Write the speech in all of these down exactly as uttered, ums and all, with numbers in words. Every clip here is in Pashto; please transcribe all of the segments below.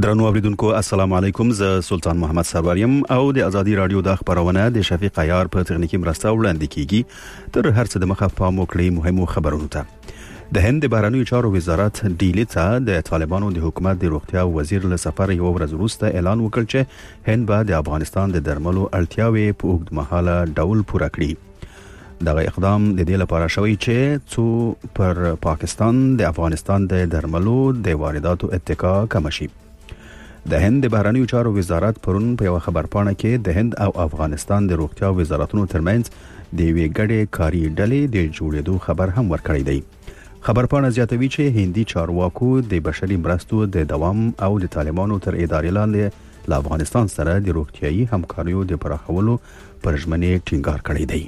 درنو اوریدونکو السلام علیکم، زه سلطان محمد سروریم او د ازادي رادیو د خبرونه د شفیق عیار په تخنیکی مرسته وړاندې کیږي. تر هر څه د مخه پام وکړئ مهمو خبرونو ته. د هند بهرنیو چارو وزارت ډیلی ته د طالبانو د حکومت د روغتیا وزیر له سفر یو ورځ وروسته اعلان وکړ چې هند به د افغانستان د درملو اړتیاوې په اوږدمهاله ډول پوره کړي. دغه اقدام د دې لپاره شوی چې څو پر پاکستان د افغانستان د درملو د وارداتو اتکا کم شي. د هند د بهرنیو چارو وزارت پرون په یو خبر پاڼه کې د هند او افغانستان د روغتیا وزارتونو ترمنځ د یوې ګډې کاري ډلې د جوړېدو خبر هم ورکړی دی. خبر پاڼه زیاتوي چې هندي چارواکو د بشري مرستو د دوام او د طالبانو تر ادارې لاندې له افغانستان سره د روغتيایي همکاریو د پراخولو پر ژمنې ټینګار کړی دی.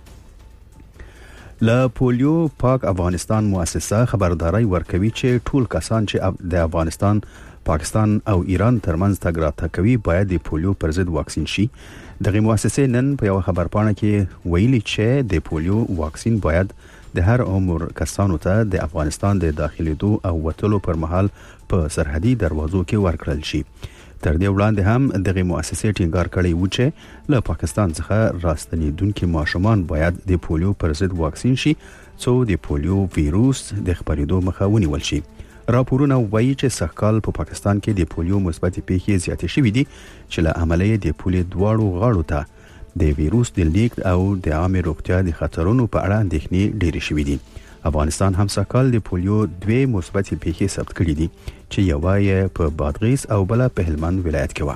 له پولیو پاک افغانستان مؤسسه خبرداري ورکوي چې ټول کسان چې د افغانستان، پاکستان او ایران ترمنځ تګ راتګ کوي باید د پولیو پر ضد واکسین شي. دغه مؤسسه نن په یو خبرپاڼه کې ویلي چې د پولیو واکسین باید د هر عمر کسانو ته د افغانستان د داخليدو او وټلو پر مهال په سرحدي دروازو کې ورکړل شي. تر دې وړاندې هم دغه مؤسسه ټینګار کړی و چې له پاکستان څخه راستنیدونکو ماشومان باید د پولیو پر ضد واکسین شي څو د پولیو وایروس د خپرېدو مخه ونیول شي. راپورونه وایي چې سږکال په پاکستان کې د پولیو مثبت پیښې زیاتې شوې دي چې له عملیه د پولیو دواړو غاړو ته د وایروس د لیک او د عامه روغتیا د خطرونو په اړه اندېښنې ډېرې شوې دي. افغانستان هم سږکال د پولیو دوه مثبت پیښې ثبت کړې دي چې یوه یې په بادغیس او بل په هلمند ولایت کې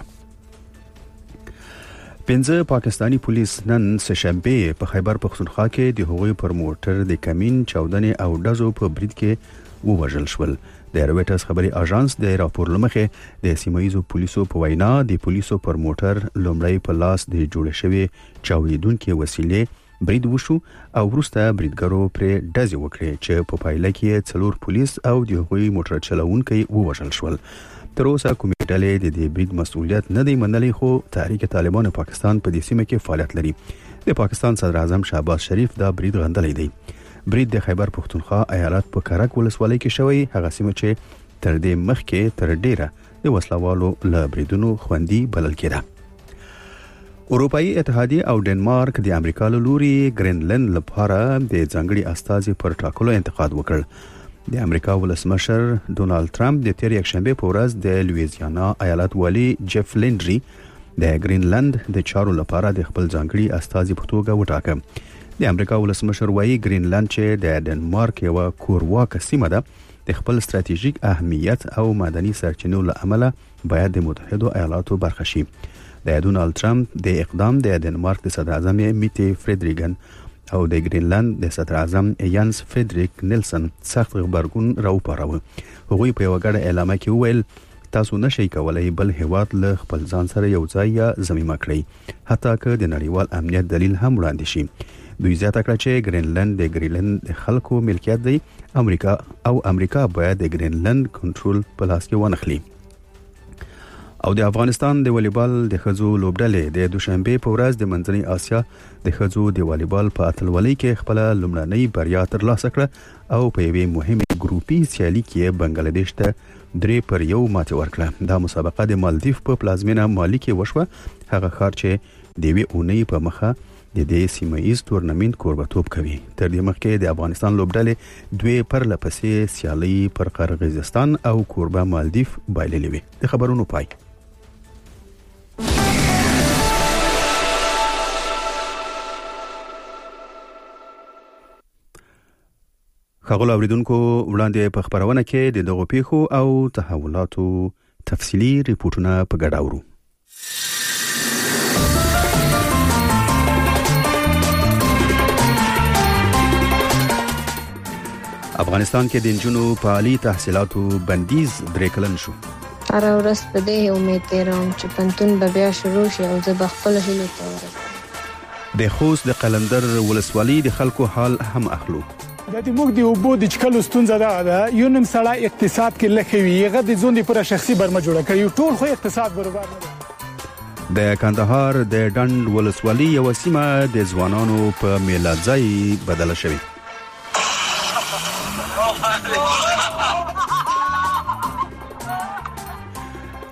و. پنځه پاکستانی پولیس نن سهشنبه په خیبر پختونخوا کې د هغوی پر موټر د کمین چاودنې او ډزو په برید کې ووژل شول. د رويټرز خبري اژانس د راپور لمخې د سیمایزو پولیسو په وینا د پولیسو پر موټر لومړی په لاس د جوړ شوی چاودیدونکو وسیلې برید وشو او وروسته بریدګرو پر ډزې وکړې چې په پایله کې څلور پولیس او د هغوی موټر چلوونکي ووژل شول. تر اوسه کومې ډلې د دې برید مسؤلیت نه دی منلي، خو تحریک طالبان پاکستان په دې سیمه کې فعالیت لري. د پاکستان صدر اعظم شهباز شریف دا برید غندلی دی. برید د خیبر پختونخوا ایالت په کرک ولسوالۍ کې شوی، هغه سیمه چې تر دې مخکې تر ډیره د وسلوالو له بریدونو خوندي بلل کېده. اروپאי اتحادیه او ډنمارک د امریکا له لوري ګرینلند لپاره د ځانګړي استازي پر ټاکلو انتقاد وکړ. د امریکا ولسمشر ډونالد ټرمپ د تیر یکشنبه په ورځ د لویزیانا ایالت والی جف لینډري د ګرینلند د چارو لپاره د خپل ځانګړي استازي په توګه وټاکه. د امریکا ولسمشر وايي ګرینلند چې د ډنمارک یو کورواکه سیمه ده د خپل ستراتیژیک اهمیت او معدني سرچینو له امله باید د متحده ایالاتو برخه شي. د ډونالد ټرمپ د اقدام د ډنمارک د صدر اعظم میټي فریدریګن او د ګرینلند د صدر اعظم یانس فریدریک نیلسن سخت خبرګون راوپاروه. هغوی په یو غړ اعلامیه کې وویل تاسو نشئ کولای بل هیواد له خپل ځان سره یو ځای یا ضمیمه کړئ، حتی که د نړیوال امنیت دلیل هم وړاندې شي. دوی زیاته کړه چې ګرینلند د ګرینلند خلکو ملکیت دی، امریکا او امریکا باید د ګرینلند کنټرول په لاس کې ونخلي. او د افغانستان د والیبال د خزو لوبډلې د دوشنبه په ورځ د منځنۍ اسیا د خزو د والیبال په اتلولۍ کې خپل لومړنۍ بریا ترلاسه کړه او په یوې مهمه ګروپي سیالي کې بنگلاديش ته درې پر یو ماتې ورکړه. دا مسابقه د مالدیف په پلازمینه مالی کې وشوه، هغه ښار چې د وی اونۍ په مخه د دې سیمایي تورنمنت کوربتوب کوي. تر دې مخکې د افغانستان لوبډلې دوی پر لپسې سیالي پر قرغیزستان او کوربه مالدیف بایللې وي. د خبرونو پای. خغل اوریدونکو وړاندې په خبرونه کې د دغو پیښو او تحولاتو تفصیلی ریپورتونه په ګډه اورو. افغانستان کې د انجونو په عالی تحصیلاتو بندیز درې کلن شو. هر ورځ په دې امید لرم چې پنتون به بیا شروع شي او زه به خپل هیلو ته ورسېږم. د خوست د قلندر ولسوالۍ د خلکو حال هم اخلو. د دې موږ د اوبو د چکلو ستونزه ده، یو نیم سړی اقتصاد کې لکه وي هغه د ځون د پوره شخصي برمه جوړه کړي، ټول خو اقتصاد برابر نه ده. د کندهار د ډند ولسوالۍ یو سیمه د ځوانانو په میلادځای بدله شوې.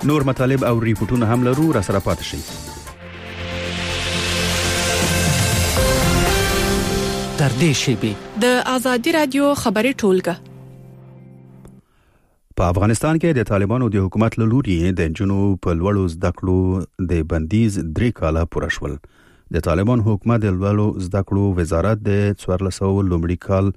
نور مطالب او ریپورتونه هم لرو، را سره پاتې شئ. تر دې شیبې د آزادي رادیو خبري ټولګه. په افغانستان کې د طالبانو د حکومت له لوري د جنو په لوړو زده کړو د بندیز درې کاله پوره شول. د طالبان حکومت د لوړو زده کړو وزارت د څوارلس سوه لومړي کال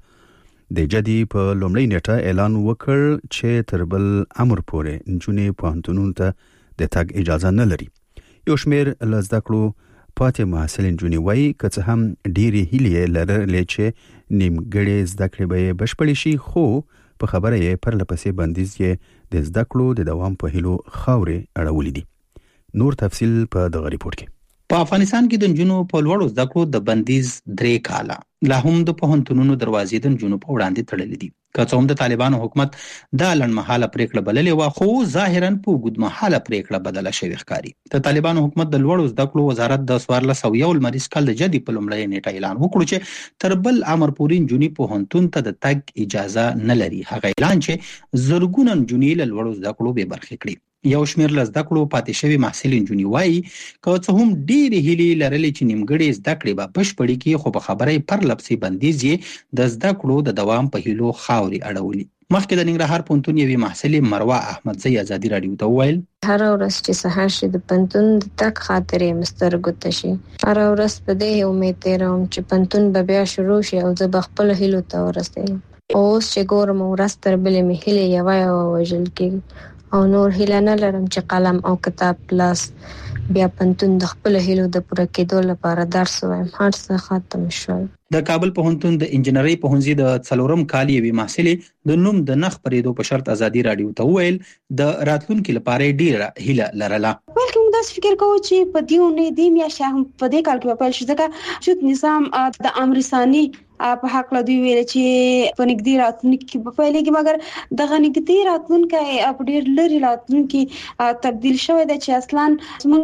د جدي په لومړۍ نیټه اعلان وکړ چې تر بل امر پورې جنې پوهنتونونو ته د تګ اجازه نه لري. یو شمېر له زده کړو پاتې محصلین جنې وایي که څه هم ډېرې هیلې لرلې چې نیمګړې زده کړې به یې بشپړې شي، خو په خبره یې پرله پسې بندیز یې د زده کړو د دوام په هیلو خاورې اړولې دي. نور تفصیل په دغه ریپورت کې. په افغانستان کې د نجونو په لوړو زده کړو د بندیز درې کاله لا هم د پوهنتونونو دروازې د نجونو په وړاندې تړلې دي. که څه هم د طالبانو حکومت دا لنډمهاله پریکړه بللې وه، خو ظاهرا په اوږدمهاله پریکړه بدله شوې ښکاري. د طالبانو حکومت د لوړو زده کړو وزارت د څوارلس سوه یو لمریز کال د جدي په لومړۍ نیټه اعلان وکړو چې تر بل امر پورې نجونې پوهنتون ته د تګ اجازه نه لري. هغه اعلان چې زرګونه نجونې له لوړو زده کړو بې برخې کړي. یو شمېر له زده کړو پاتې شوي محصلین نجونې وایي که څه هم ډېرې هیلې لرلې چې نیمګړې زده کړې به بشپړې کړي، خو په خبره یې پرله پسې بندیز یې د زده کړو د دوام په هیلو خاورې اړولي. مخکې د ننګرهار پوهنتون یوې محصلې مروه احمدزۍ ازادي راډیو ته وویل هر ورځ چې سهار شي د پوهنتون د تګ خاطرې مسترګو ته شي. هر ورځ په دې امید تېروم چې پوهنتون به بیا شروع شي او زه به خپلو هیلو ته ورسېږم. اوس چې ګورم ورځ تر بلې مې هیلې یوه یوه وژل کېږي او نور هیله نه لرم چې قلم او کتاب لاس بیا پوهنتون د خپلو هیلو د پوره کېدو لپاره درس ووایم. هر څه ختم شول. د کابل پوهنتون د انجنیري پوهنځي د څلورم کال یوې محصلې د نوم د نه خپرېدو په شرط ازادي راډیو ته وویل د راتلونکي لپاره ډېره هیله لرله. بلکې موږ داسې فکر کوو چې په دې اونۍ دې میاشتې هم په دې کال کې به پیل شي، ځکه شود نظام د امر ثاني په حق له دوی ویل چې په نږدې راتلونکي کې به پیلېږي، مګر دغه نږدې راتلونکی په ډېر لرې راتلونکي تبدیل شوی دی چې اصلا موږ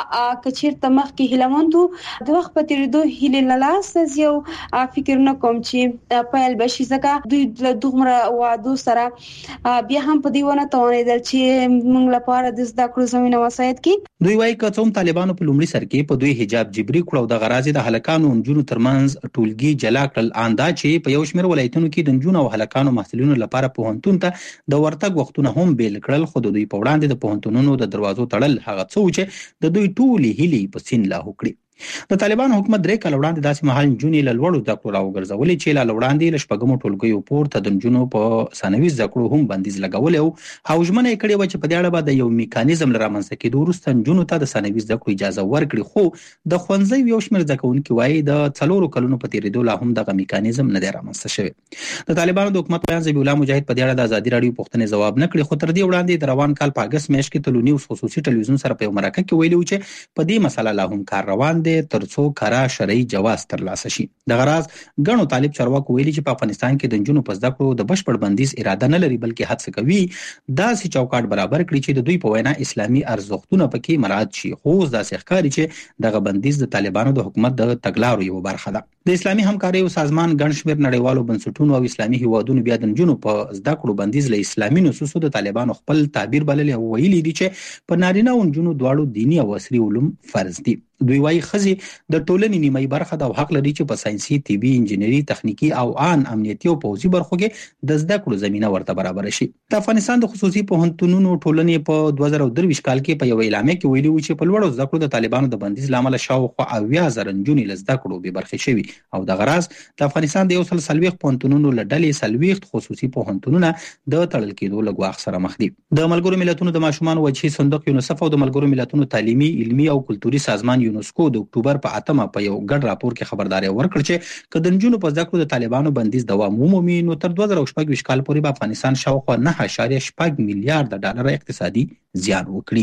که چېرته مخکې هیلهمند وو د وخت په تېرېدو هیلې له لاسه ځي او فکر نه کوم چې پیل به شي، ځکه دوی له دومره وعدو سره بیا هم په دې ونه توانېدل چې موږ لپاره د زده کړو زمینه مساعد کړي. دوی وایي که څه هم طالبانو په لومړي سر کې په دوی حجاب جبري کړو او دغه راز د هلکانو او نجونو ترمنځ ټولګي جلا کړل، ان دا چې په یو شمېر ولایتونو کې د نجونو او هلکانو محصلینو لپاره پوهنتون ته د ورتګ وختونه هم بیل کړل، خو د دوی په وړاندې د پوهنتونونو د دروازو تړل هغه څه و چې د دوی ټولې هیلې په سین لاهو کړي. د طالبانو حکومت درې کاله وړاندې داسې مهال نجونې له لوړو زده کړو راوګرځولې چې لا وړاندې له شپږمو ټولګیو پورته د نجونو په ثانوي زده کړو هم بندیز لګولی او او ژمنه یې کړې وه چې په دې اړه به د یو میکانیزم له رامنځته کېدو وروسته نجونو ته د ثانوي زده کړو اجازه ورکړي، خو د ښوونځیو یو شمېر زده کوونکي وایي د څلورو کلونو په تېرېدو لا هم دغه میکانیزم نه دی رامنځته شوی. د طالبانو د حکومت بیان ذبیح الله مجاهد په دې اړه د ازادي راډیو پوښتنې ځواب نه کړي، خو تر دې وړاندې د روان کال په اګست میاشت کې تلو نیوز خصوصي ټلویزیون سره په یو مرکه کې ویلي و چې په دې مسله لا هم کار روان دی تر څو را شرعي جواز ترلاسه شي. دغه راز ګڼو طالب چارواکو ویلي چې په افغانستان کې د نجونو په زده کړو د بشپړ بندیز اراده نه لري، بلکې هڅه کوي داسې چوکاټ برابر کړي چې د دوی په وینا اسلامي ارزښتونه پکې مراعات شي، خو اوس داسې ښکاري چې دغه بندیز د طالبانو د حکومت د تګلارو یوه برخه ده. د اسلامي همکاریو سازمان ګڼ شمېر نړیوالو بنسټونو او اسلامي هیوادونو بیا د نجونو په زده کړو بندیز له اسلامي نصوصو د طالبانو خپل تعبیر بللی او ویلي دي چې په نارینه او نجونو دواړو دیني او عصري علوم فرض دي. دوی وايي ښځې د ټولنې نیمایي برخه ده او حق لري چې په ساینسي، طبي، انجینري، تخنیکي او آن امنیتي او پوځي برخو کې د زده کړو زمینه ورته برابره شي. د افغانستان د خصوصي پوهنتونونو ټولنې په دوه زره درویشت کال کې په یو اعلامیه کې ویلي و چې په لوړو زده کړو د طالبانو د بندیز له امله شاوخوا اویا زره نجونې له زده کړو بې برخې شوي او دغه راز د افغانستان د یو سل څلوېښت پوهنتونونو له ډلې څلوېښت خصوصي پوهنتونونه د تړل کېدو له ګواښ سره مخ دي. د ملګرو ملتونو د ماشومانو وجهي صندوق یونیسف او د ملګرو ملتونو تعلیمي، علمي او کلتوري سازمان یونسکو د اکتوبر په اتمه په یو ګډ راپور کې خبرداري ورکړه چې که د نجونو په زده کړو د طالبانو بندیز دوام ومومي نو تر دوه زره شپږ ویشت کال پورې به افغانستان شاوخوا نه اعشاریه شپږ میلیارډ ډالر اقتصادي زیان وکړي.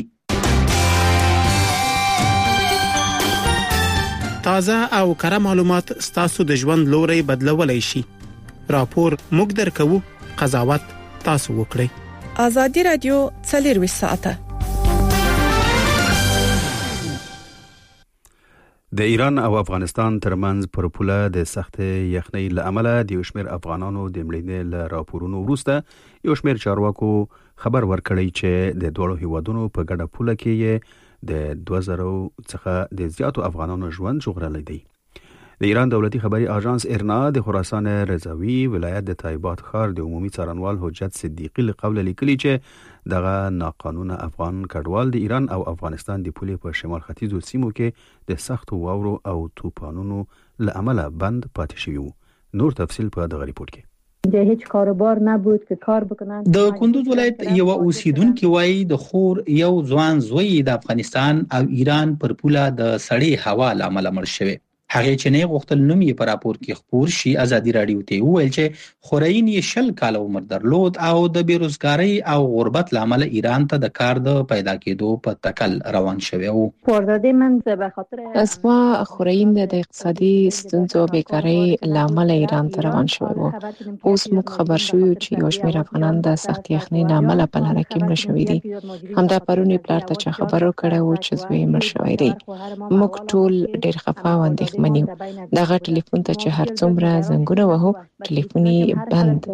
تازه او کره معلومات ستاسو د ژوند لوري بدلولای شي. راپور موږ درکوو، قضاوت تاسو وکړئ. آزادي رادیو څلورویشت ساعته د ایران او افغانستان ترمنځ پر پوله د سخت یخنۍ لامل د یو شمېر افغانانو د مړینې له راپورونو وروسته یو شمېر چارواکو خبر ورکړی چې د دوه هیوادونو په ګډه پوله کې د دوه زره څخه د زیاتو افغانانو ژوند ژغورلی دی. د ایران دولتي خبري اژانس ارنا د خراسان رضاوي ولایت د تایبات ښار د عمومي څارنوال حجت صدیقي له قوله لیکلي چې دغه ناقانونه افغان کډوال د ایران او افغانستان د پولې په شمال ختیځو سیمو کې د سختو واورو او طوفانونو له امله بند پاتې شوي وو. نور تفصیل په دغه ریپورت کې. د هیڅ کاروبار نبود که کار بکنن. د کندوز ولایت یو اوسیدونکو وایي د خور یو ځوان زوی د افغانستان او ایران پر پوله د سړې هوا لامل مړ شوی. هغه چې نه غوښتل نوم یې پر راپور کې خبر شي ازادي رادیو ته وویل چې خورین یې شل کال عمر درلود او د بیروزګاری او غربت لامل ایران ته د کار د پیدا کېدو په تکل روان شوی وو. واردات من به خاطر اسوا خورین د اقتصادي ستونزو او بیکاری لامل ایران ته روان شوی وو. اوس موږ خبر شوو چې یو شمېر افغانان د سخت یخنۍ لامل په لاره کې مړ شوي دي. همدا پرونی پلار ته چې خبرو کړه و چې زوی مړ شوی دی. موږ ټول ډېر خفه وندې منیو. دغه ټلیفون ته چې هر څومره زنګونه وهو ټلیفون یې بند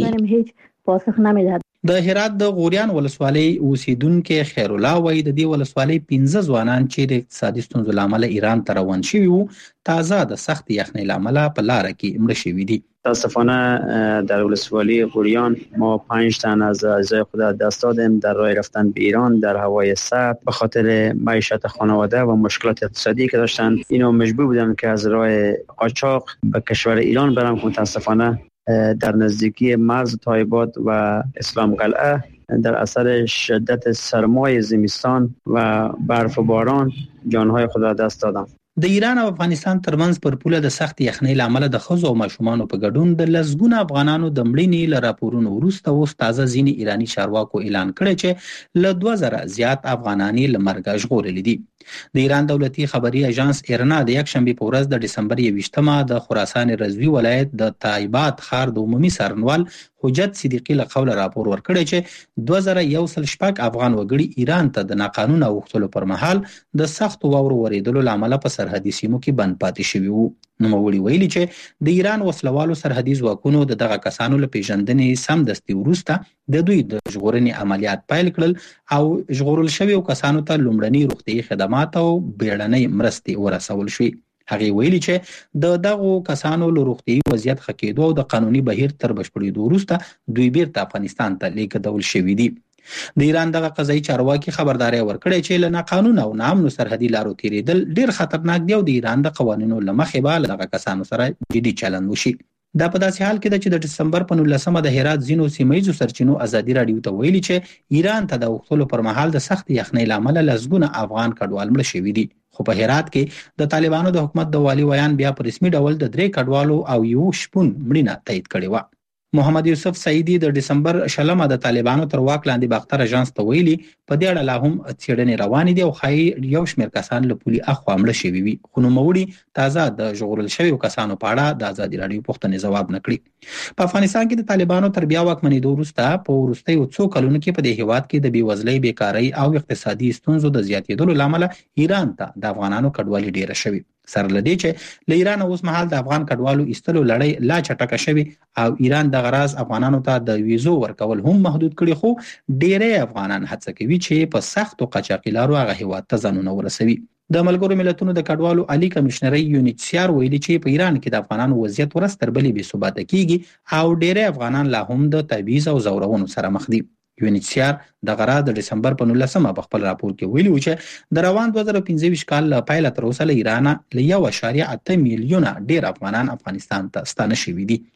راځي. د هرات د غوریان ولسوالۍ اوسیدونکو خیر الله وایي د دې ولسوالۍ پنځه ځوانان چې د اقتصادي ستونزو لامل ایران ته روان شوي وو تازه د سخت یخنۍ لامل په لار کې مړ شوي دي. متاسفانه در ولسوالی غوریان ما پنج تن از اعضای خود دست دادیم در راه رفتن به ایران در هوای سرد به خاطر معیشت خانواده و مشکلات اقتصادی که داشتن. اینو مجبور بودن که از راه قاچاق به کشور ایران برن که متاسفانه در نزدیکی مرز تایبات و اسلام قلعه در اثر شدت سرمای زمستان و برف و باران جانهای خود دست دادن. د ایران او افغانستان ترمنځ پر پوله د سخت یخنۍ لامل د خزو او ماشومانو په ګډون د لسګونه افغانانو د مړینې له راپورونو وروسته اوس تازه ځینې ایرانی چارواکو اعلان کړی چې له دوه زره زیات افغانان له مرګ ژغورلي دي. د ایران دولتي خبري اژانس ارنا د یک شنبه په ورځ د ډسمبر یوویشتمه د خراسان رضاوي ولایت د تایبات ښار د عمومي څارنوال حجت صدیقي له قوله راپور ورکړی چې دوه زره یو سل شپږ افغان وګړي ایران ته د ناقانونه اوښتلو پر مهال د سخت واورو ورېدلو لامل په سرحدي سیمو کې بند پاتې شوي وو. نوموړي ویلي چې د ایران وسلوالو سرحدي ځواکونو د دغه کسانو له پیژندنې سمدستي وروسته د دوی د ژغورنې عملیات پیل کړل او ژغورل شویو کسانو ته لومړني روغتیايي خدمات او بیړنۍ مرستې ورسول شوې. هغه ویلي چې د دغو کسانو له روغتیايي وضعیت ښه کېدو او د قانوني بهیر تر بشپړېدو وروسته دوی بیرته افغانستان ته لیږدول شوي دي. د ایران دغه قضایي چارواکي خبرداري ورکړې چې له ناقانونه او ناامنو سرحدي لارو تیریدل ډیر خطرناک دی او د ایران د قوانینو له مخې به له دغه کسانو سره جدي چلند وشي. دا په داسې حال کې ده چې د دسمبر په نولسمه د هرات ځینو سیمهییزو سرچینو ازادي راډیو ته ویلي چې ایران ته د اوښتلو پر مهال د سخت یخنۍ له امله لسګونه افغان کډوال مړه شوي دي. خو په هرات کې د طالبانو د حکومت د والي ویان بیا په رسمي ډول د درې کډوالو او یو شپون مړینه تایید کړې وه. محمد یوسف سعیدی د دسمبر شلمه د طالبانو تر واک لاندې باختر اژانس ته ویلي په دې اړه لا هم څېړنې روانې دي او ښایي یو شمېر کسان له پولې اخوا مړه شوي وي. خو نوموړي تازه د ژغورل شویو کسانو په اړه د ازادي راډیو پوښتنې ځواب نه کړي. په افغانستان کې د طالبانو تر بیا واکمنېدو وروسته په وروستیو څو کلونو کې په دې هېواد کې د بېوزلۍ بیکارۍ او اقتصادي ستونزو د زیاتېدلو له امله ایران ته د افغانانو کډوالي ډېره شوې. سره لدې چې له ایران اوس مهال د افغان کډوالو ایستلو لړۍ لا چټکه شوي او ایران د غراض افغانانو ته د ویزو ورکول هم محدود کړي. خو ډېری افغانان هڅه کوي چې په سختو قاچاقي لارو هغه هېواد ته ځانونه ورسوي. د ملګرو ملتونو د کډوالو عالی کمشنري یونیچسیار ویلي چې په ایران کې د افغانانو وضعیت ورځ تر بلې بې ثباته کیږي او ډېری افغانان لا هم د تبعیض او زورونو سره مخ دي. یونیچسیار د غرا د دسمبر په نولسمه په خپل راپور کې ویلي و چې د روان دوه زره پنځه ویشت کال له پیله تر اوسه له ایران له یو اعشاریه اته میلیونه ډېر افغانان افغانستان ته ستانه شوي دي.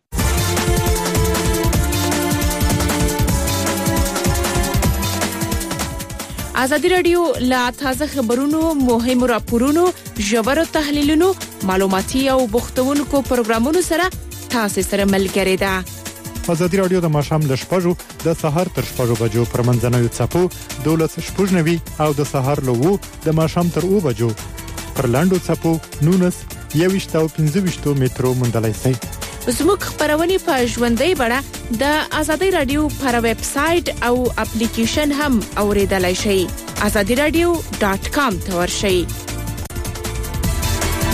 ازادي راډیو لا تازه خبرونو، مهمو راپورونو، ژورو تحلیلونو، معلوماتي او بوختونکو پروګرامونو سره تاسو سره ملګری ده. ازادي راډیو د ماښام ل شپږو د سهار تر شپږو بجو پر منځنوي څپو دولس شپږ نوي او د سهار له وو د ماښام تر اوه بجو پر لاندو څپو نونس یويشت او پنځه ویشت مترو موندلای شئ. زموږ خبرونه په ژوندۍ بڼه د ازادي راډیو پر ویب سټ او اپلیکیشن هم اوریدلای شئ. azadi radio dot com ته ورشئ.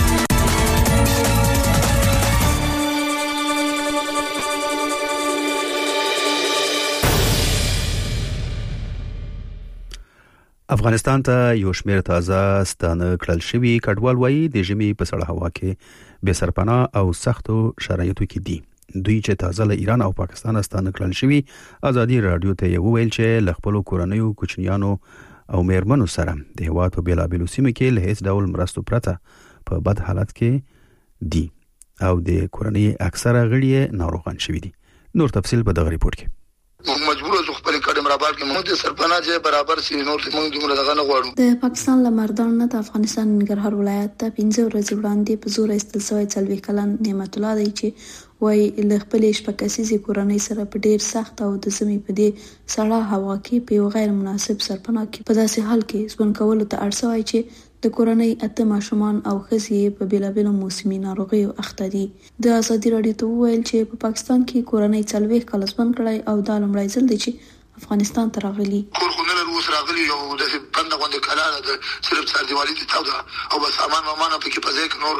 افغانستان ته یو شمېر تازه ستانه کړل شوي کډوال وایي د ژمي په سړه هوا کې بې سرپناه او سختو شرایطو کې دي. دوی چې تازه له ایران او پاکستان ستانه کړل شوي ازادي رادیو ته یو ویل چې ل خپل کورنیو کوچنیانو او میرمنو سره د هواد په بیلابیلو سیمو کې له هیڅ ډول مرستو پرته په بد حالت کې دي او د کورنۍ اکثره غړي ناروغان شوي دي. نور تفصیل په دغه ریپورت کې. مجبور زو خپل کډم رابال کې موږ د سرپناه چې برابر سي نور موږ دومره دغه نه غواړو. د پاکستان لمردان نه د افغانستان ننګرهار ولایت ته پنځه ورځې وړاندې په زور ایستل شوی څلوي کلن نعمت الله دی چې وای له خپل شپکاسي کورنۍ سره په ډیر سخت او د زمي په دې سړه هوا کې په غیر مناسب سرپناه کې په داسې حال کې ځوان کول ته اړ شوی چې د کورنۍ اته ماشومان او ښځې په بیلابیلو موسمي ناروغیو اخته دي. د ازادي رادیو ته ویل چې په پاکستان کې کورنۍ څلوي کال ځوان کړای او د لمړی ځل دی چې افغانستان ته راغلي. کورخونه له روس راغلي او د بند غونډه کلاله د صرف سر دیوالي ته تاوده او بس سامان مامانه په کې پځې نور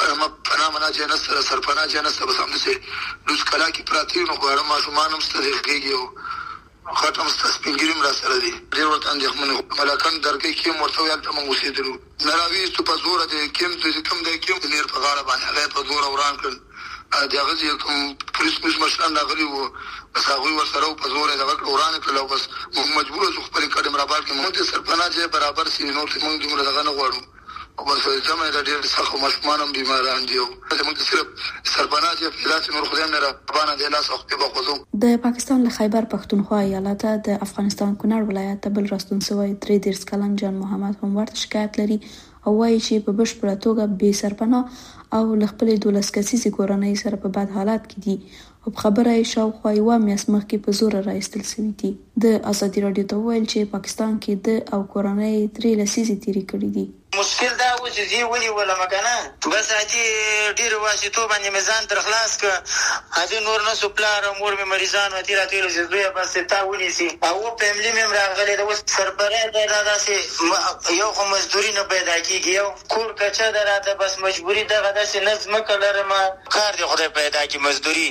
په نامه نه جنس سره سرپناه جنس بس هم سه لوس کلا کې پراتی نو غواړم ماشومان هم ستديږي او خاطر مستسپینګریم را سره دي. ډیر ورته اندېښمن ملکان درګي کې مرته یال ته موږ وسیدلو نراوي ست په زور د کیم د کم د کیم نیر په غاړه باندې هغه په زور وران کړ دغه چې کوم پولیس مش مشران راغلي وو بس هغه ورسره په زور دغه وران کړل بس موږ مجبور شو خپل کډم رابال کې موږ د سرپناه چې برابر سي نور موږ دومره دغه نه غواړو او بس زموږ د ډیر څخه مشمانم بیماران دي او موږ صرف سرپناه چې فلاس نور خدای نه را باندې د لاس وخت په خوځو. د پاکستان له خیبر پختونخوا ایالت د افغانستان کونړ ولایت ته بل راستون شوی درې دیرش کلن جان محمد هم ورته شکایت لري او وایي چې په بشپړه توګه بې سرپناه او له خپل دولس کسیزې کورنۍ سره په بد حالات کې دي او خبره یې شاوخوا یوه میاشت مخکې په زوره راایستل شوي دي. د ازادي رادیو ته ویل چې پاکستان کې د او کورنۍ درې لسیزې تیرې کړي دي. مشکل دا و چې دی ولي ولا مکنه بس اتی ډیر واسطو باندې میزان تر خلاص ک اته نور نه سپلار امور می مریضان وتی راتل چې دوی بس تا ونی سي او فیملی مم راغله د سربره دا داسې یو خو مزدوري نه پیدا کیږي یو کور کچا دراته بس مجبوری دغه داسې نظم کړه ما کار دی خدای پیدا کی مزدوري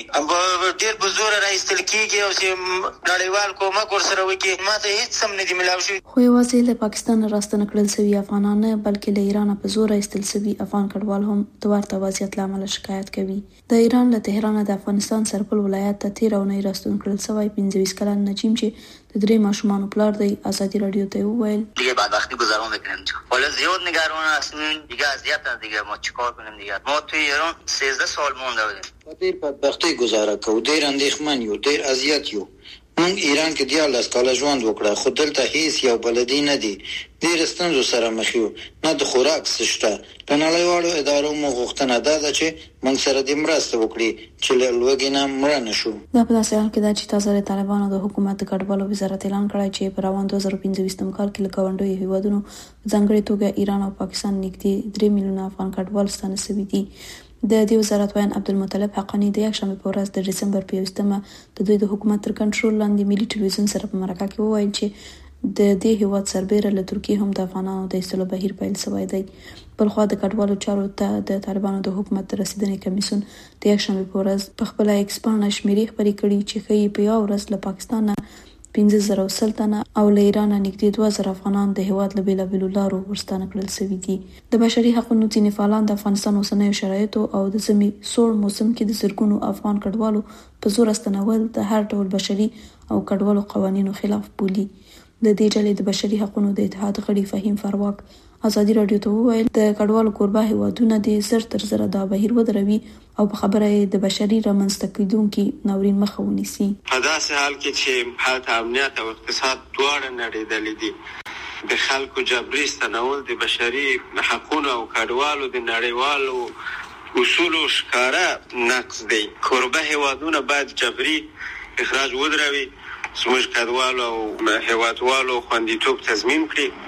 ډیر بزور راځل کیږي او چې نړیوال کومک ورسره وکي ماته هیڅ سم نه دی ملاوي شو. خو یوازې له پاکستان راستنه کړل شوی افغانان بلکې له ایران په زور ایستل شوی افغان کډوال هم د ورته وضعیت لامل شکایت کوي. د ایران له تهران د افغانستان سرپل ولایت ته تیر اونۍ راستون کړل شوی پنځه ویشت کلن نجیم چې د درې ماشومان پلار دی ازادي رادیو ته وویل دیگه بعد وقتی گذران بکنم ولی زیاد نگران هستیم دیگه اذیت دیگه ما چیکار کنیم دیگه ما توی ایران سیزده سال مونده بودیم ډیر بدبختی گزاره کو ډیر اندېښمن یو ډیر اذیت یو مونږ ایران کې دیارلس کاله ژوند وکړه خو دلته هیڅ یو بلدی نه دی ډیر ستونزو سره مخ یو نه د خوراک سشته په نړیوالو ادارو مو غوښتنه ده چې مونږ سره د مرسته وکړي چې له لوګي نه مړ نه شو. دا په داسې حال کې ده چې تازه طالبانو د حکومت د کډوالو وزارت اعلان کړی چې په روان دوه زره پنځه ویشتم کال کې له ګاونډیو هیوادونو ځانګړي توګه ایران او پاکستان نږدې درې میلیونه افغان کډوال ستانه شوي دي. د دې وزارت وایي عبدالمطلب حقانی د یکشنبه په ورځ د دسمبر په یوولسمه د دوی د حکومت تر کنټرول لاندې ملي ټلویزیون سره په مرکه کې وویل چې د دې هیواد سربېره له ترکیې هم د افغانانو د ایستلو بهیر پیل شوی دی. بلخوا د کډوالو چارو ته د طالبانو د حکومت د رسیدنې کمیسیون د یکشنبه په ورځ په خپل ایکس باندې شمیرې خبرې کړې چې ښیي په یو ورځ له پاکستان پنځه زره سلطنه او له ایران نږدې دوه زره افغانان د هیواد له بیلابیلو لارو ورستانه کړل شوي دي. د بشري حقوقو ځینې فعالان د افغانستان اوسنیو شرایطو او د زمي سوړ موسم کې د زرګونو افغان کډوالو په زور استنول د هر ډول بشري او کډوالو قوانینو خلاف بولي. د دې ډلې د بشري حقوقو د اتحاد غړي فهیم فرواک ازادي رادیو ته وویل د کډوالو کوربه هیوادونه د زر تر زر د بهیر ودروي او په خبره د بشري رامنځته کیدونکو ناورین مخه ونیسي. په داسې حال کې چې حالت امنیت او اقتصاد دواړه نړیدلې دي د خلکو جبري استنول د بشري حقوقو او کډوالو د نړیوالو اصولو ښکارا نقض دی. کوربه هیوادونه باید جبري اخراج ودروي زموږ کډوالو او هیوادوالو خوندیتوب تضمین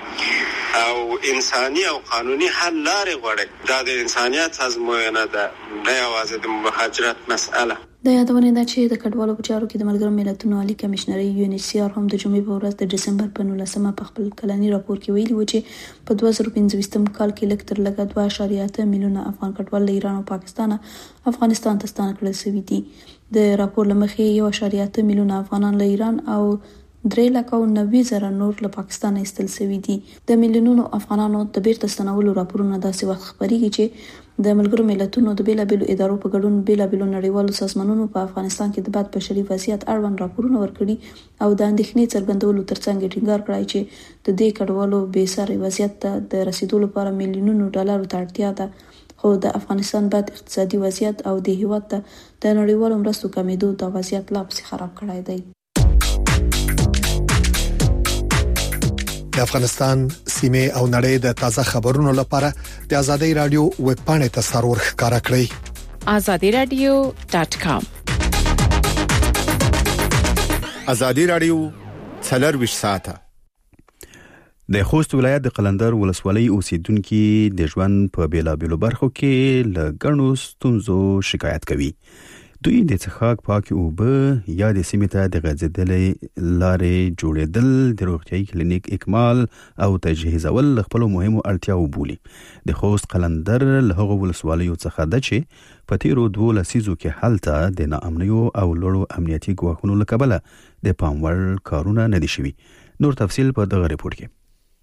کړي او انساني او قانوني حل لارې غواړي. دا د انسانیت ازموینه ده نه یوازې د مهاجرت مسئله. د یادونې ده چې د کډوالو په چارو کې د ملګرو ملتونو عالی کمشنري یو ان ایچ سی آر هم د جمعې په ورځ د دسمبر په نولسمه په خپل کلنی راپور کې ویلي و چې په دوه زره پنځه ویشتم کال کې لږ تر لږه دوه اعشاریه اته میلیونه افغان کډوال له ایران او پاکستان افغانستان ته ستانه کړل شوي دي. د راپور له مخې یو اعشاریه اته میلیونه افغانان له ایران او درې لک او نوي زره نور له پاکستان ایستل شوي دي. د میلیونونو افغانانو د بیرته ستنولو راپورونه داسې وخت خبريږي چې د ملګرو ملتونو د بیلابېلو ادارو په ګډون بیلابېلو نړیوالو سازمانونو په افغانستان کې د بد بشري وضعیت اړوند راپورونه ورکړي او د اندېښنې څرګندولو ترڅنګ ټینګار کړی چې د دې کډوالو بې ساري وضعیت ته د رسیدو لپاره میلیونونو ډالرو ته اړتیا ده، خو د افغانستان بد اقتصادي وضعیت او د هیواد ته د نړیوالو مرستو کمیدو د وضعیت لا پسې خراب کړی دی. د افغانستان سیمه او نړۍ د تازه خبرونو لپاره د آزادۍ رادیو ویب پاڼې ته سرور ښکارا کړئ آزادي رادیو ډاټ کام. آزادي رادیو څلور ساعته. د خوست ولایت د قلندر ولسوالۍ اوسیدونکو د ژوند په بیلابېلو برخو کې له ګڼو ستونزو شکایت کوي. دوی د څښاک پاکي اوبه یا د سیمې ته د غځېدلې لارې جوړېدل، د روغتیايي کلینیک اکمال او تجهیزول خپل مهمو اړتیاو بولي. د خوست قلندر له هغو ولسوالیو څخه ده چې په تیرو دوو لسیزو کې هلته د ناامنیو او لوړو امنیتي ګواښونو له کبله د پام وړ کارونه نه دي شوي. نور تفصیل په دغه ریپورت کې.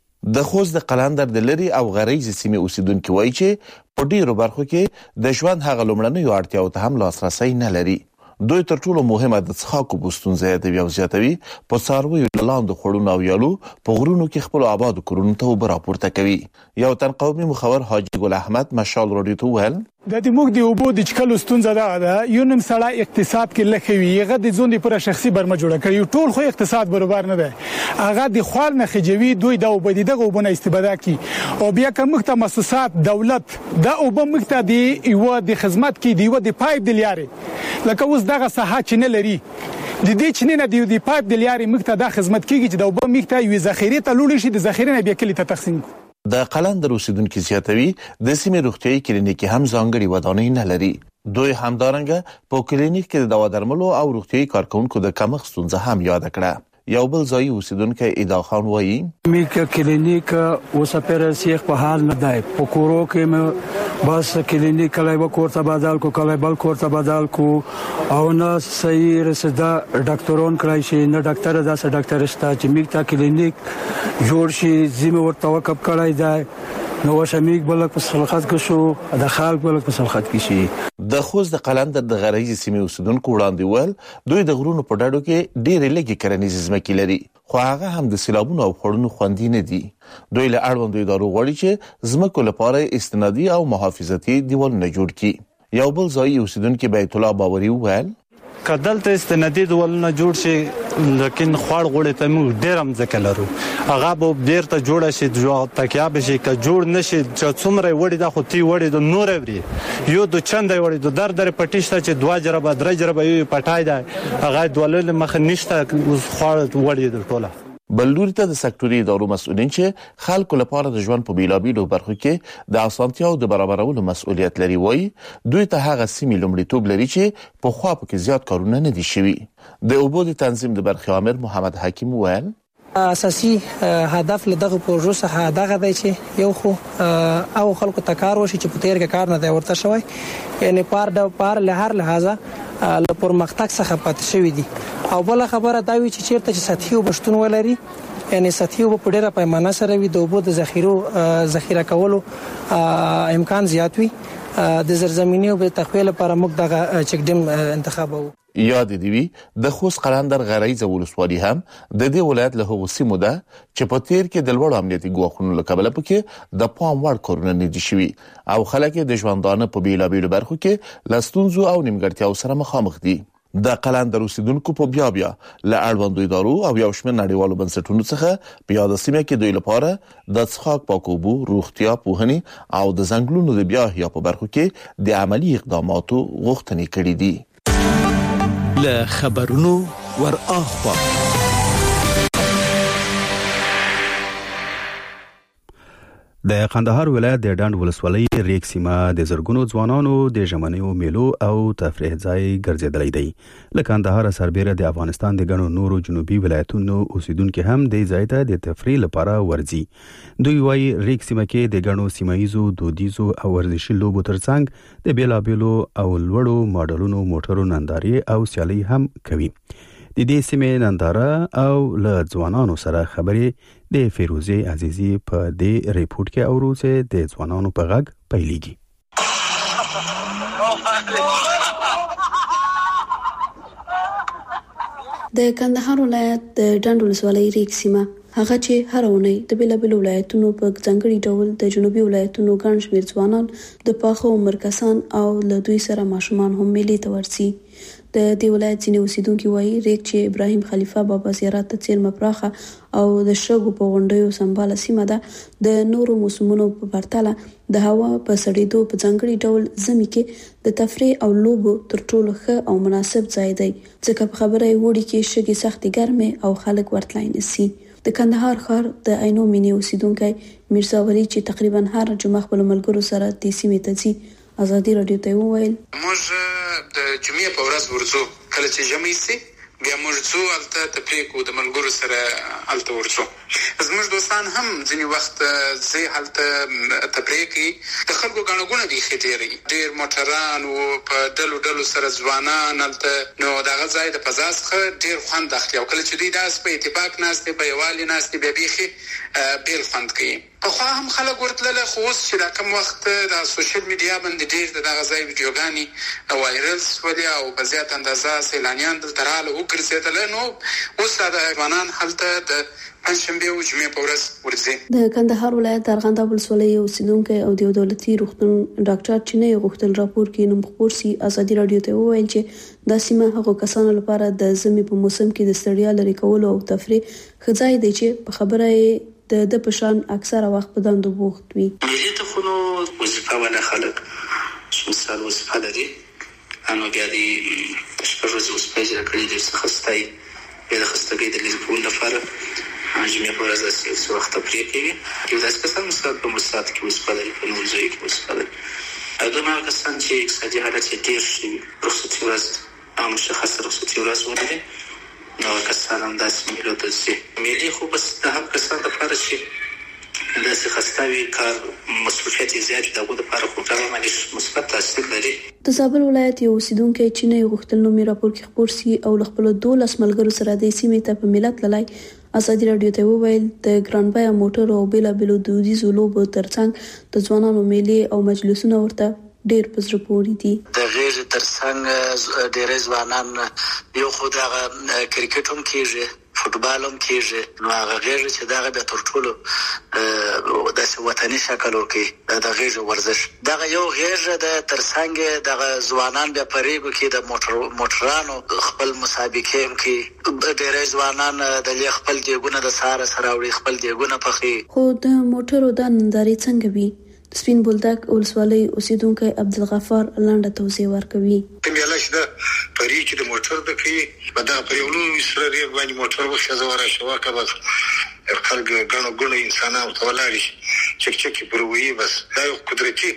د خوست د قلندر د لري او غریزي سیمې اوسیدونکو وایي چې په ډیرو برخو کې د ژوند هغه لومړنیو اړتیاو ته هم لاسرسي نه لري. دوی تر ټولو مهمه د څښاک اوبو ستونزه د ویاوزیاتوي په څارویو لاندې خړونو او یالو په غرونو کې خپل آباد کورونو ته اوبه راپورته کوي. یو تن قومي مخور حاجی ګل احمد مشال رادیو ته ویل د دې موږ د اوبو د چکلو ستونزه ده ده یو نیم سړی اقتصاد کې لخوي هغه د ځون د پر شخصي برمه جوړه کړي ټول خو اقتصاد برابر نه ده هغه د خوال نه خجوي دوی د اوبو دغه اوبونه استفاده کوي او بیا کوم مؤسسات دولت د اوبو مخته دی یو د خدمت کې دی یو د پایپ د لیارې لکه اوس دغه ساحه چې نه لري د دې چې نه دی د پایپ د لیارې مخته د خدمت کېږي چې د اوبو مخته یو ذخیره ته لوړ شي د ذخیره نه بیا کلی ته تقسیم. د قلندر اوسیدونکو زیاتوي د سیمې روغتيایي کلینیک هم ځانګړي ودانۍ نه لري. دوی همدارنګه په کلینیک کې د دوا درملو او روغتيایي کارکونکو د کمښت ستونزه هم یاد کړه. یو بل ځای اوسیدونکو ادا خان وایي میکه کلینیک وسپره سیخ په حال نه دی په کورو کې مې بس کلینیک کله وکورته بدل کو کله بل کورته بدل کو او نه صحیح رسدا ډاکټرون کړای شي نه ډاکټر داسه ډاکټر شته چې میکه کلینیک جوړ شي زموږ ورته وکب کړای دی نو شمیک بلک په سلخات کې شو د خلک بلک په سلخات کې شي. د خوست د قلندر د غریزي سیمې اوسیدونکو وړاندې ول دوی د غرونو په ډاډو کې ډېرې لږې کرنیزې ځمکې لري خو هغه هم د سیلابونو او خړونو خوندې نه دي. دوی له اړوندو ادارو غواړي چې ځمکو لپاره استنادي او محافظتي دیوالونه جوړ کړي. یو بل ځای اوسیدونکو بیت الله باوري وویل کدلته استنادي دیوالونه جوړ شي لیکن خوړ غوړې ته موږ ډېر هم ځکه لرو هغه به ډېر ته جوړ شي جو تکیا به شي ک جوړ نشي چې څومره وړي د خو تی وړي د نور وړي یو د چند وړي د در در پټیشته چې دوا جربه درې جربه یو پټای دی هغه دولل مخ نشته اوس خوړ وړي د ټوله. بلوري ته د سکتوري ادارو مسؤلین چې خلکو لپاره د ژوند په بیلابېلو برخو کې د اسانتیاو د برابرولو مسؤلیت لري وایي دوی ته هغه سیمې لومړیتوب لري چې په خوا پکې زیات کارونه نه دي شوي. د اوبو د تنظیم د برخې امر محمد حکیم وویل اساسي هدف له دغه پروژو څخه دغه دی چې یو خو او خلکو ته کار وشي چې په تیر کې کار نه دی ورته شوی یعنی پار د پار له هر لحاظه له پرمختګ څخه پاتې شوی دي او بل خبره دا وی چې چیرته چې سطحي وبشتون ولري یعنی سطحي وب په ډیره پیمانه سره وي د اوبو د ذخیرو ذخیره کولو امکان زیات وي د زرزمینی او د تخویل لپاره موږ دغه چک ډیم انتخابو. یاد دی وی د خوست قلندر غریزه ولسوالي هم د دې ولایت له هغو سیمو ده چې په تیر کې د لوړ امنیتي ګواښونو له کبله پکې د پام وړ کارونه نه دي شوي او خلک د ژوندانه په بیلابېلو برخو کې له ستونزو او نیمګړتیاو سره مخامخ دي. د قلندر اوسیدونکو په بیا بیا له اړوندو ادارو او یو شمېر نړیوالو بنسټونو څخه په یاد سیمه کې دوی لپاره د څښاک پاکو اوبو روغتیا پوهنې او د ځنګلونو د بیا احیا په برخو کې د عملی اقداماتو غوښتنې کړې دي. له خبرونو ور اخوا د قندهار ولایت د ډاند ولسوالۍ ریګ سیمه د زرګونو ځوانانو د ژمنیو میلو او تفریح ځای ګرځیدلی دی. له قندهار سربېره د افغانستان د ګڼو نورو جنوبي ولایتونو اوسیدونکو هم د ځای ته د تفریح لپاره ورځي. دوی وايي ریګ سیمه کې د ګڼو سیمایزو دودیزو او ورزشي لوبو ترڅنګ د بیلابېلو او لوړو ماډلونو موټرو نندارې او سیالۍ هم کوي. د دې سیمې ننداره او له ځوانانو سره خبرې د فیروزه عزیزی په دې ریپورت کې اورو چې د ځوانانو په غږ پیلېږي. د کندهار ولایت د ډنډ ولسوالۍ ریګ سیمه هغه چې هر اونۍ د بیلابیلو ولایتونو په ځانګړي ډول د جنوبي ولایتونو ګڼ شمېر ځوانان د پاخه عمر کسان او له دوی سره ماشومان هم میلې ته ورځي. د دې ولایت ځینې اوسیدونکي وایي ریګ چې ابراهیم خلیفه بابا زیارت ته څیرمه پراخه او د شګو په غونډیو سمباله سیمه ده د نورو موسمونو په پرتله د هوا په سړېدو په ځانګړي ډول ژمي کې د تفریح او لوبو تر ټولو ښه او مناسب ځای دی ځکه په خبره یې وړي کې شګې سختې ګرمې او خلک ورتلای نشي. د کندهار ښار د عینو مینې اوسیدونکی میرزا ولی چې تقریبا هر جمعه خپل ملګرو سره د سیمې ته ځي ازادي رادیو ته وویل موږ د جمعې په ورځ ورځو کله چې جمعې سي بیا موږ ځو هلته تفریح کوو د ملګرو سره هلته ورځو. زموږ دوستان هم ځینې وخت ځي هلته تفریح کوي. د خلکو ګڼه ګوڼه بیخي ډېرې ډېر موټران و په ډلو ډلو سره ځوانان هلته نو دغه ځای د فضا څخه ډېر خوند اخلي او کله چې دوی داسې په اتفاق ناست دي په یووالي ناست دي بیا بیخي بیل خوند کوي. پخوا هم خلک ورتلله خو اوس چې دا کم وخت د سوشل میډیا باندې ډېر د دغه ځای ویډیوګانې وایرل شولې او په زیات اندازه سیلانیان دلته راغله وګرځېدله نو اوس دا ځوانان هلته د پنجشنبې او جمعې په ورځ ورځي. د کندهار ولایت د ارغنداب ولسوالۍ اوسیدونکی او د دولتي روغتون ډاکټر چې نه غوښتل راپور کې نوم خپور سي ازادي رادیو ته وویل چې دا سیمه هغو کسانو لپاره د ژمي په موسم کې د ستړیا لرې کولو او تفریح ښه ځای دی چې په خبره یې د د پشان اکثره وخت په دندو بوخت وي. ملي ته خو وظیفه ولا خلک مثال وظیفه لري انو بیا دي شپږ ورځې وظیفه اجرا کړې دي څه خستای بیا د خستګۍ د لري کول لپاره جمعې په ورځ داسې څه وخت تفریح کوي. یو داسې کسان مثال په مرسات کې وظیفه لري په نور ځای کې وظیفه لري او دومره کسان چې اقتصادي حالت یې ډېر شي رخصتي ورځ او مشخصه رخصتي ورځ ولري نو کسان هم داسې میلو ته ځي. میلې خو بس د هغه کسان لپاره چې داسې خستاوي کار مصروفیت یې زیات د هغو دپاره خو هغه باندې مثبت تاثیر لري. د زابل ولایت یو اوسیدونکی چې نه غوښتل نوم یې راپور کې خپور سي او له خپلو دولس ملګرو سره د سیمې ته په ملت تللی ازادي رادیو ته وویل د ګران بیه موټرو او بیلابیلو دودیزو لوبو ترڅنګ د ځوانانو میلې او مجلسونه ورته ډېر په زړه پورې دي. د غیر ترڅنګ ډېر ځوانان یو خو د کرکټ هم کېږي فوټبال هم کېږي نو هغه غیر چې دغه بیا تر ټولو داسې وطني شکل ورکوي د غیر ورزش دغه یو غیر د ترڅنګ دغه ځوانان بیا په ریګو کې د موټر موټرانو خپل مسابقې هم کوي. ډېر ځوانان د خپل دیګونه د سهار سره وړي خپل دیګونه پخوي. خو د موټرو د نندارې څنګه وي؟ د سپین بولدک ولسوالۍ اوسیدونکی عبدالغفار لنډه توضیح ورکوي. تمیاله چې د پرې چې د موټر د کوي په دغه پرې ولو سره ریګ باندې موټر وښځه ورشه واکه خلک ګڼو ګڼو انسانان ته ولاړ شي چک چکې پر وایي بس دا یو قدرتي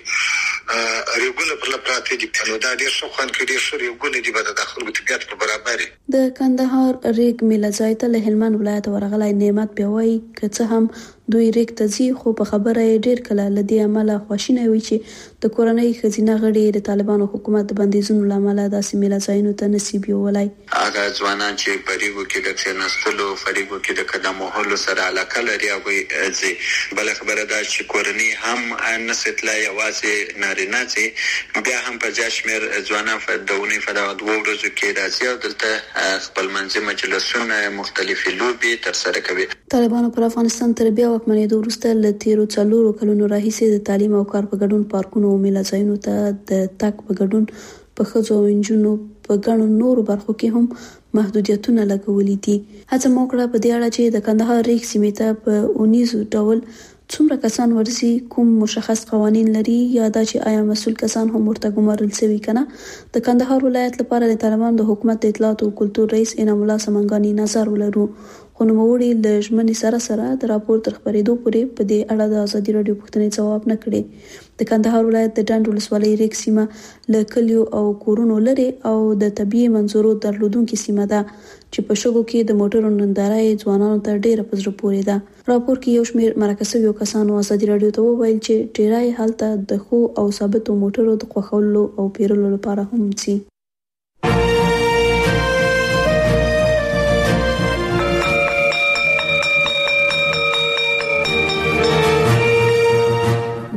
ریګونه پر لپاره دي نو دا ډېر ښه خوند کوي ډېر ښه ریګونه دي به د خلکو طبیعت پر برابر د کندهار ریګ میله ځای ته له هلمند ولایت ورغلی نعمت بیا وایي که څه هم دوی ریګ ته ځي خو په خبره یې ډېر کله له دې امله خواشینی وي چې د کورنۍ ښځینه غړي د طالبانو حکومت د بندیزونو له امله داسې میله ځایونو ته نشي بیولی. هغه ځوانان چې په ریګو کې د کښېناستلو په ریګو کې د قدم وهلو سره علاقه لري هغوی ځي. بله خبره دا چې کورنۍ هم نشي تللی یوازې نارینه ځي بیا هم په زیات شمېر ځوانان د اونۍ په دغه دوو ورځو کې راځي او دلته خپلمنځي مجلسونه مختلفې لوبې ترسره کوي. طالبانو پر افغانستان تر بیا واکمنېدو وروسته له تیرو څلورو کلونو راهیسې د تعلیم او کار په ګډون پارکونو او میله ځایونو ته د تګ په ګډون په ښځو او نجونو په ګڼو نورو برخو کې هم محدودیتونه لګولي دي. هڅه مو وکړه په دې اړه چې د کندهار ریګ سیمې ته په اونیزو ډول څومره کسان ورځي کوم مشخص قوانین لري یا دا چې آیا مسؤل کسان هم ورته ګمارل شوي کنه. د کندهار ولایت لپاره د طالبانو د حکومت د اطلاعات او کلتور رئیس انعام الله سمنګانی نظر ولرو خو نوموړي له ژمنې سره سره د راپور تر خپرېدو پورې په دې اړه د ازادي راډیو پوښتنې ځواب نه کړي. د کندهار ولایت د ډنډ ولسوالۍ ریګ سیمه له کلیو او کورونو لري او د طبیعي منظرو درلودونکې سیمه ده چې په شګو کې د موټرو ننداره یې ځوانانو ته ډېره په زړه پورې ده. راپور کې یو شمېر مرکه شویو کسانو ازادي راډیو ته وویل چې ډېری هلته د ښو او ثابتو موټرو د خوښولو او پیرلو لپاره هم ځي.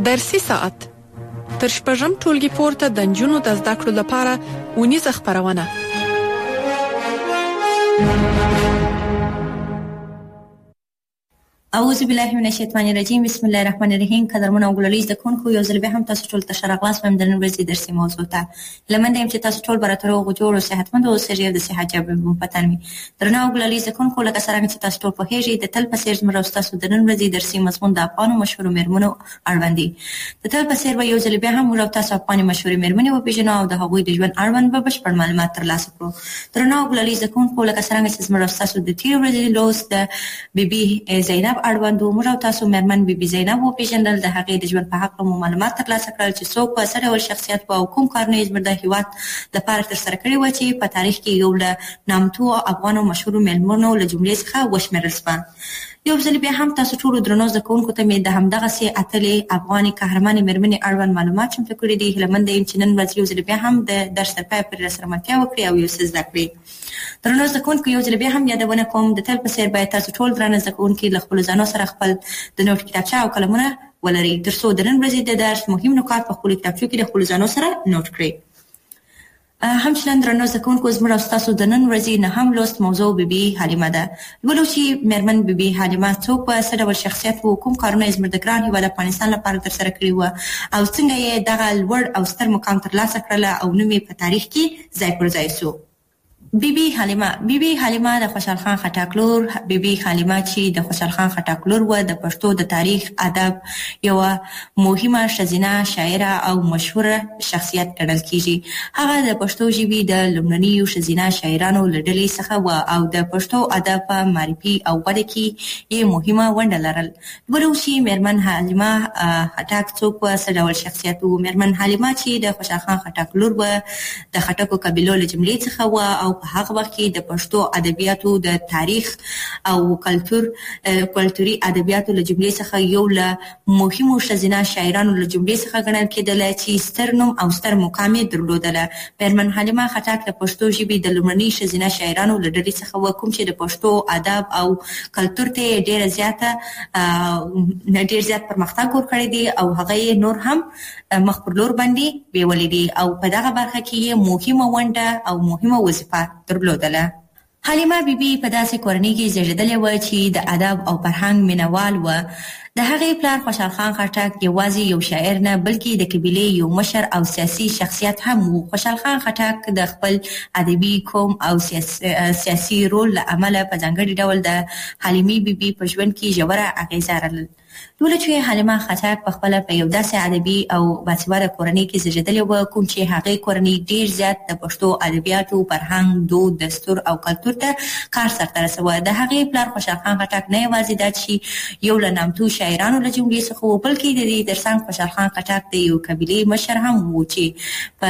درسي ساعت تر شپږم ټولګي پورته د نجونو د زده کړو لپاره ونیزه خبرونه. اعوذ بالله من الشیطان الرجیم. بسم الله الرحمن الرحیم. قدرمنو وګړلیز د کونکو یو ځل به هم تاسو ټول ته شرغلاس وم د نن ورځې درسي موضوع ته لمنده يم چې تاسو ټول براتره او جوړ او صحتمند او سریع د صحت جواب پتن می درنه وګړلیز د کونکو لکه څنګه چې تاسو ټول په هیڅ د تل په سیر زمرا تاسو د نن ورځې درسي مضمون د افغانو مشهور میرمنو اړوند دي. د تل په سیر به یو ځل به هم ولو تاسو افغاني مشهور میرمنې او پیژنو او د هغوی د ژوند اړوند به بشپړ معلومات ترلاسه کړو. درنه وګړلیز د کونکو لکه څنګه چې زمرا تاسو د تیر ورځې لوس د بیبي زینب اړوند مو تاسو مرمن بی بی زینب او پیژندل د هغې د ژوند په حق مو معلومات ترلاسه کړل چې څوک په سره ول شخصیت په کوم کارونه یې د هیواد لپاره تر سره کړی و چې په تاریخ کې یو له نامتو افغانو مشهور میرمنو له جملې څخه وشمیرل شوه. یو ځل بیا هم تاسو ټول درنو زده کوونکو ته مې د همدغه سي اتلې افغاني قهرمانې میرمنې اړوند معلومات چمتو کړي دي. هیلمند یم چې نن ورځ یو ځل بیا هم د درس تر پای پورې سره ملتیا وکړي او یو څه زده کړي. درنو زده کوونکو یو ځل بیا هم یادونه کوم د تل په څیر باید تاسو ټول درنه زده کوونکي له خپلو ځانو سره خپل د نوټ کتابچه او قلمونه ولري تر څو د نن ورځې د درس مهم نکات په خپلو کتابچو کې د خپلو ځانو سره نوټ کړئ. همچنان درنو زده کوونکو زموږ او ستاسو د نن ورځې نه هم لوست موضوع بیبي حلیمه ده. لولو چې میرمن بیبي حلیمه څوک په څه ډول شخصیت و، کوم کارونه یې زموږ د ګران هېواد افغانستان لپاره ترسره کړي وو او څنګه یې دغه لوړ او ستر مقام ترلاسه کړله او نوم یې په تاریخ کې ځای پر ځای سو. بیبي حلیمه بیبي حلیمه د خوشحال خان خټک لور بیبي حلیمه چې د خوشحال خان خټک لور و د پښتو د تاریخ ادب یو مهمه ښځینه شاعره او مشهوره شخصیت ګڼل کیږي. هغه د پښتو ژبې د لومړنیو ښځینه شاعرانو له ډلې څخه و او د پښتو ادب په معرفي او وده کې یې مهمه ونډه لرل. ولو چې میرمن حلیمه خټک څوک په څه ډول شخصیت و. میرمن حلیمه چې د خوشحال خان خټک لور و د خټکو قبیلو له جملې څخه و او په هغه وخت کې د پښتو ادبیاتو د تاریخ او کلچر کلتوري ادبیاتو له جملې څخه یو له مهمو ښځینه شاعرانو له جملې څخه ګڼل کېدله چې ستر نوم او ستر مقام یې درلودله. میرمن حلیمه خټک د پښتو ژبې د لومړني ښځینه شاعرانو له ډلې څخه و کوم چې د پښتو ادب او کلتور ته ډېره زیاته ډېر زیات پرمختګ ورکړی دی او هغه یې نور هم مخ پر لور باندې بیولې دي او په دغه برخه کې یې مهمه ونډه او مهمه وظیفه درلودله. حلیمه بیبي په داسې کورنۍ کې زیږېدلې وه چې د ادب او فرهنګ مینوال وه. د هغې پلار خوشحال خان خټک یوازې یو شاعر نه بلکې د قبیلې یو مشر او سیاسي شخصیت هم و. خوشحال خان خټک د خپل ادبي قوم او سیاسي رول له امله په ځانګړي ډول د حلیمې بیبي په ژوند کې ژوره اغیزه لرله. لوله چې حلیمه خټک په خپله په یو داسې ادبي او باسواده کورنۍ کې زیږېدلې وه کوم چې هغې کورنۍ ډېر زیات د پښتو ادبیاتو فرهنګ دود دستور او کلتور ته کار سرته رسوه. د هغې پلار خوشحال خان خټک نه یوازې دا چې یو له نامتو شاعرانو له جملې څخه و بلکې د دې ترڅنګ خوشحال خان خټک د یو قبیلې مشر هم و چې په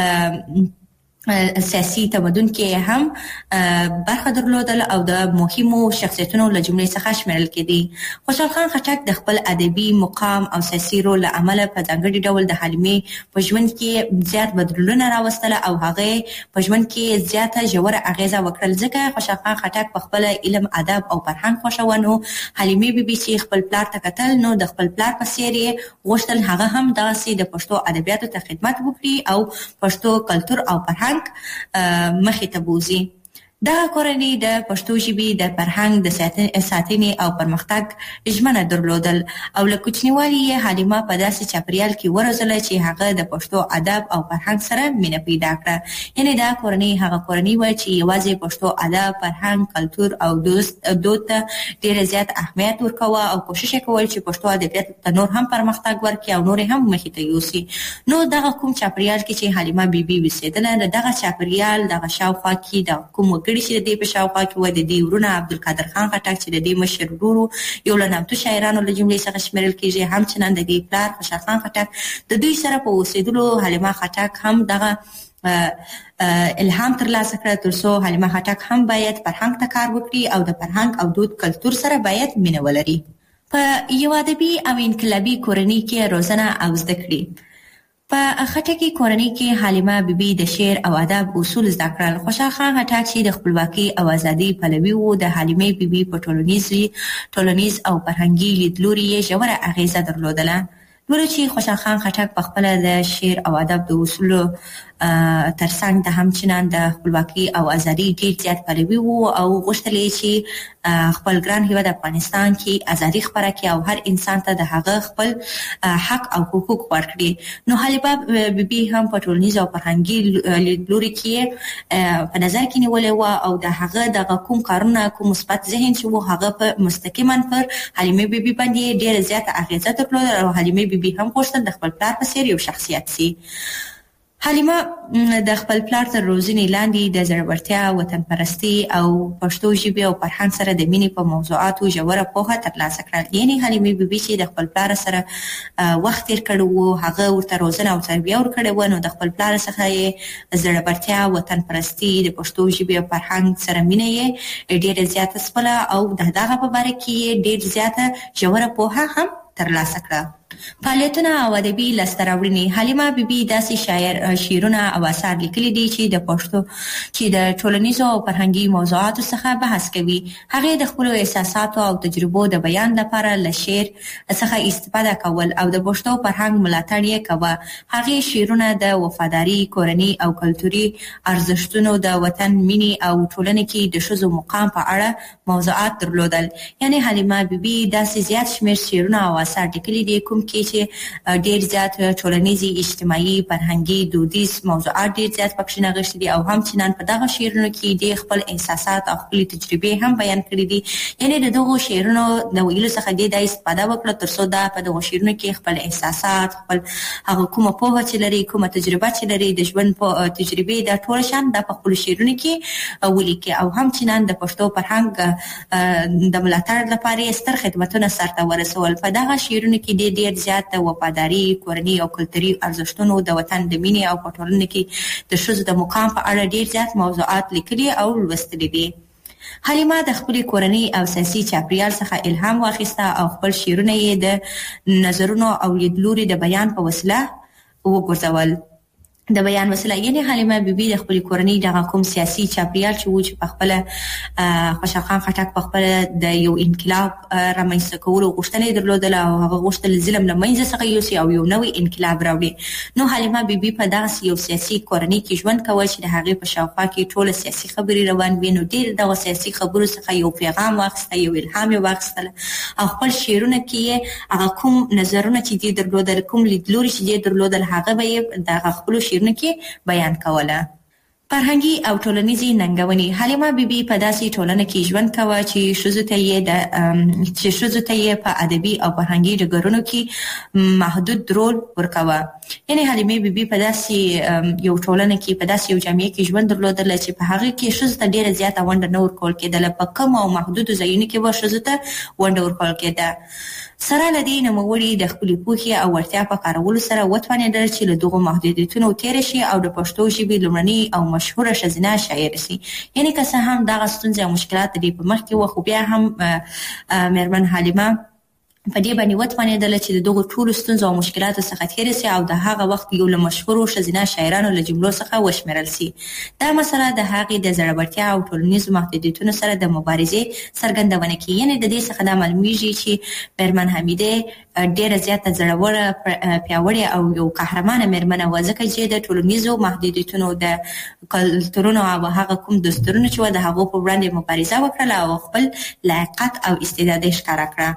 سیاسي تمدن کې هم برخه درلودل او د مهمو شخصیتونو له جملې څخه شمیرل کېدي. خوشحال خان خټک د خپل ادبي مقام او سیاسي رول له امله په ځانګړي ډول د حلیمې په ژوند کې زیات بدلونونه راوستله او هغې په ژوند کې زیاته ژوره اغیزه وکړل. ځکه خوشحال خان خټک په خپله علم ادب او فرهنګ خوښوه نو حلیمې بیبي چې خپل پلار ته کتل نو د خپل پلار په څېر یې غوښتل هغه هم دغسې د پښتو ادبیاتو ته خدمت وکړي او پښتو کلتور او فرهنګ مخې ته بوزي. دغه کورنۍ د پښتو ژبې د فرهنګ د ساتنې او پرمختګ ژمنه درلودل او له کوچنیوالي یې حلیمه په داسې چاپریال کې وروزله چې هغه د پښتو ادب او فرهنګ سره مینه پیدا کړه. یعنې دا کورنۍ هغه کورنۍ وه چې یوازې پښتو ادب فرهنګ کلتور او دود ته ډېر زیات اهمیت ورکوه او کوشش یې کول چې پښتو ادبیاتو ته نور هم پرمختګ ورکړي او نور هم مخې ته یوسي. نو دغه کوم چاپریال کې چې حلیمه بیبي اوسېدله د دغه چاپریال دغه شاوخوا کې د کوم وګړي چې د دې په شاوخوا کې وه د دې ورونه عبدالقادر خان خټک چې د دې مشر ورور یو له نامتو شاعرانو له جملې څخه شمیرل کېږي. همچنان د دې پلار خوشحال خان خټک د دوی سره په اوسېدلو حلیمه خټک هم دغه الهام ترلاسه کړه تر څو حلیمه خټک هم باید فرهنګ ته کار وکړي او د فرهنګ او دود کلتور سره باید مینه ولري. په یو ادبي او انقلابي کورنۍ کې روزنه او زده کړې. په خټکي کورنۍ کې حلیمه بیبي د شعر او ادب اصول زده کړل. خوشحال خان خټک چې د خپلواکۍ او ازادۍ پلوي و د حلیمې بیبي په ټولنیز ټولنیز او فرهنګي لیدلوري یې ژوره اغیزه درلودله. ګورو چې خوشحال خان خټک په خپل د شعر او ادب د اصولو ترڅنګ د همچنان د خپلواکي او ازادي ډیر زیات پلوي وو او غوښتل یې چې خپل ګران هیواد افغانستان کې ازادي خپره کړي او هر انسان ته د هغه خپل حق او حقوق ورکړي. نو حلیمه بیبي هم په ټولنیز او فرهنګي لیدلوري کې په نظر کې نیولې و او د هغه د کوم کارونه کوم مثبت ذهن چې وو هغه په مستقیما پر حلیمه بیبي باندې ډیر زیات اغیزه درلوده او حلیمه بیبي هم غوښتل د خپل پلار په څیر یو شخصیت سي. حلیمه د خپل پلار تر روزنې لاندې د زړورتیا، وطن پرستی او پښتو ژبې او فرهنګ سره د مینې په موضوعاتو ژوره پوهه ترلاسه کړه. یعنې حلیمه بیبي چې د خپل پلار سره وخت تیر کړی و، هغه ورته روزنه او تربیه ورکړې وه، نو د خپل پلار څخه یې زړورتیا، وطن پرستی، د پښتو ژبې او فرهنګ سره مینه یې ډېره زیاته سپله او د دغه په باره کې یې ډېر زیاته ژوره پوهه هم ترلاسه کړه. فعالیتونه او ادبي لاسته راوړنې. حلیمه بیبي داسې شاعر شعرونه او اثار لیکلي دي چې د پښتو چې د ټولنیزو او فرهنګي موضوعاتو څخه بحث کوي. هغې د خپلو احساساتو او تجربو د بیان لپاره له شعر څخه استفاده کول او د پښتو فرهنګ ملاتړ یې کوه. هغې شعرونه د وفاداري، کورنۍ او کلتوري ارزښتونو، د وطن مینې او ټولنې کې د ښځو مقام په اړه موضوعات درلودل. یعنې حلیمه بیبي داسې زیات شمېر شعرونه او اثار لیکلي دي کوم کې چې ډیر زیات ټولنیزي، اجتماعي، فرهنګي، دودیز موضوعات ډیر زیات پکې نغښتي دي او همچنان په دغه شعرونو کې د خپل احساسات او خپل تجربې هم بیان کړي دي. یعنې د دغو شعرونو د ویلو څخه د استفاده وکړه ترڅو دا په دغو شعرونو کې خپل احساسات، خپل هغه کومه پوهه چې لري، کومه تجربه چې لري، د ژوند په تجربې د ټول شان د خپل شعرونو کې ولیکي او همچنان د پښتو فرهنګ د ملاتړ لپاره ستر خدمتونه سرته ورسول. په دغه شعرونو کې د ډیر زیات وفاداري، کورنۍ او کلتوري ارزښتونو، د وطن د مینې او په ټولنه کې د ښځو د مقام په اړه ډیر زیات موضوعات لیکلي او لوستلي دي. حلیمه د خپلې کورنۍ او سیاسي چاپریال څخه الهام واخیسته او خپل شعرونه یې د نظرونو او لیدلوري د بیان په وسیله وګرځول. د بیان وسیله یعنې حلیمه بیبي د خپلې کورنۍ دغه کوم سیاسي چاپریال چې و چې په خپله خوشحال خان خټک په خپله د یو انقلاب رامنځته کولو غوښتنه یې درلودله او هغه غوښتل ظلم له منځه څخه یوسي او یو نوی انقلاب راوړي. نو حلیمه بیبي په دغسې یو سیاسي کورنۍ کې ژوند کوه چې د هغې په شاوخوا کې ټوله سیاسي خبرې روان وي. نو ډېر دغه سیاسي خبرو څخه یو پیغام واخیسته، یو الهام یې واخیستله او خپل شعرونه کې یې هغه کوم نظرونه چې دې درلودل، کوم لیدلوري چې دې درلودل، هغه به یې دغه خپلو شعرونه کې بیان کوله. فرهنګي او ټولنیزي ننګونې. حلیمه بیبي په داسې ټولنه کې ژوند کوه چې ښځو ته یې د چې ښځو ته یې په ادبي او فرهنګي ډګرونو کې محدود رول ورکوه. یعنې حلیمه بیبي په داسې یو ټولنه کې، په داسې یو جامعه کې ژوند درلودله چې په هغه کې ښځو ته ډېره زیاته ونډه نه ورکول کېدله. په کم او محدودو ځایونو کې به ښځو ته ونډه ورکول کېده. سره له دې نوموړي د خپلې پوهې او وړتیا په کارولو سره وتوانېدل چې له دغو محدودیتونو تېره شي او د پښتو ژبې لومړنۍ او مشهوره ښځینه شاعره شي. یعنې که څه هم دغه ستونزې او مشکلات د دې په مخ کې وه، خو بیا هم مېرمن حلیمه په دې باندې وتوانېدله چې د دغو ټولو ستونزو او مشکلاتو څخه تېره سي او د هغه وخت یو له مشهورو ښځینه شاعرانو له جملو څخه وشمېرل سي. دا مسله د هغې د زړورتیا او ټولنیزو محدودیتونو سره د مبارزې څرګندونه کوي. یعنې د دې څخه دا معلومیږي چې مېرمن حمیدې ډېره زیاته زړوره، پیاوړې او یو قهرمانه مېرمنه وه، ځکه چې د ټولنیزو محدودیتونو، د کلتورونو او هغه کوم دستورونه چې وه د هغو په وړاندې مبارزه وکړله او خپل لایقت او استعداد یې ښکاره کړه.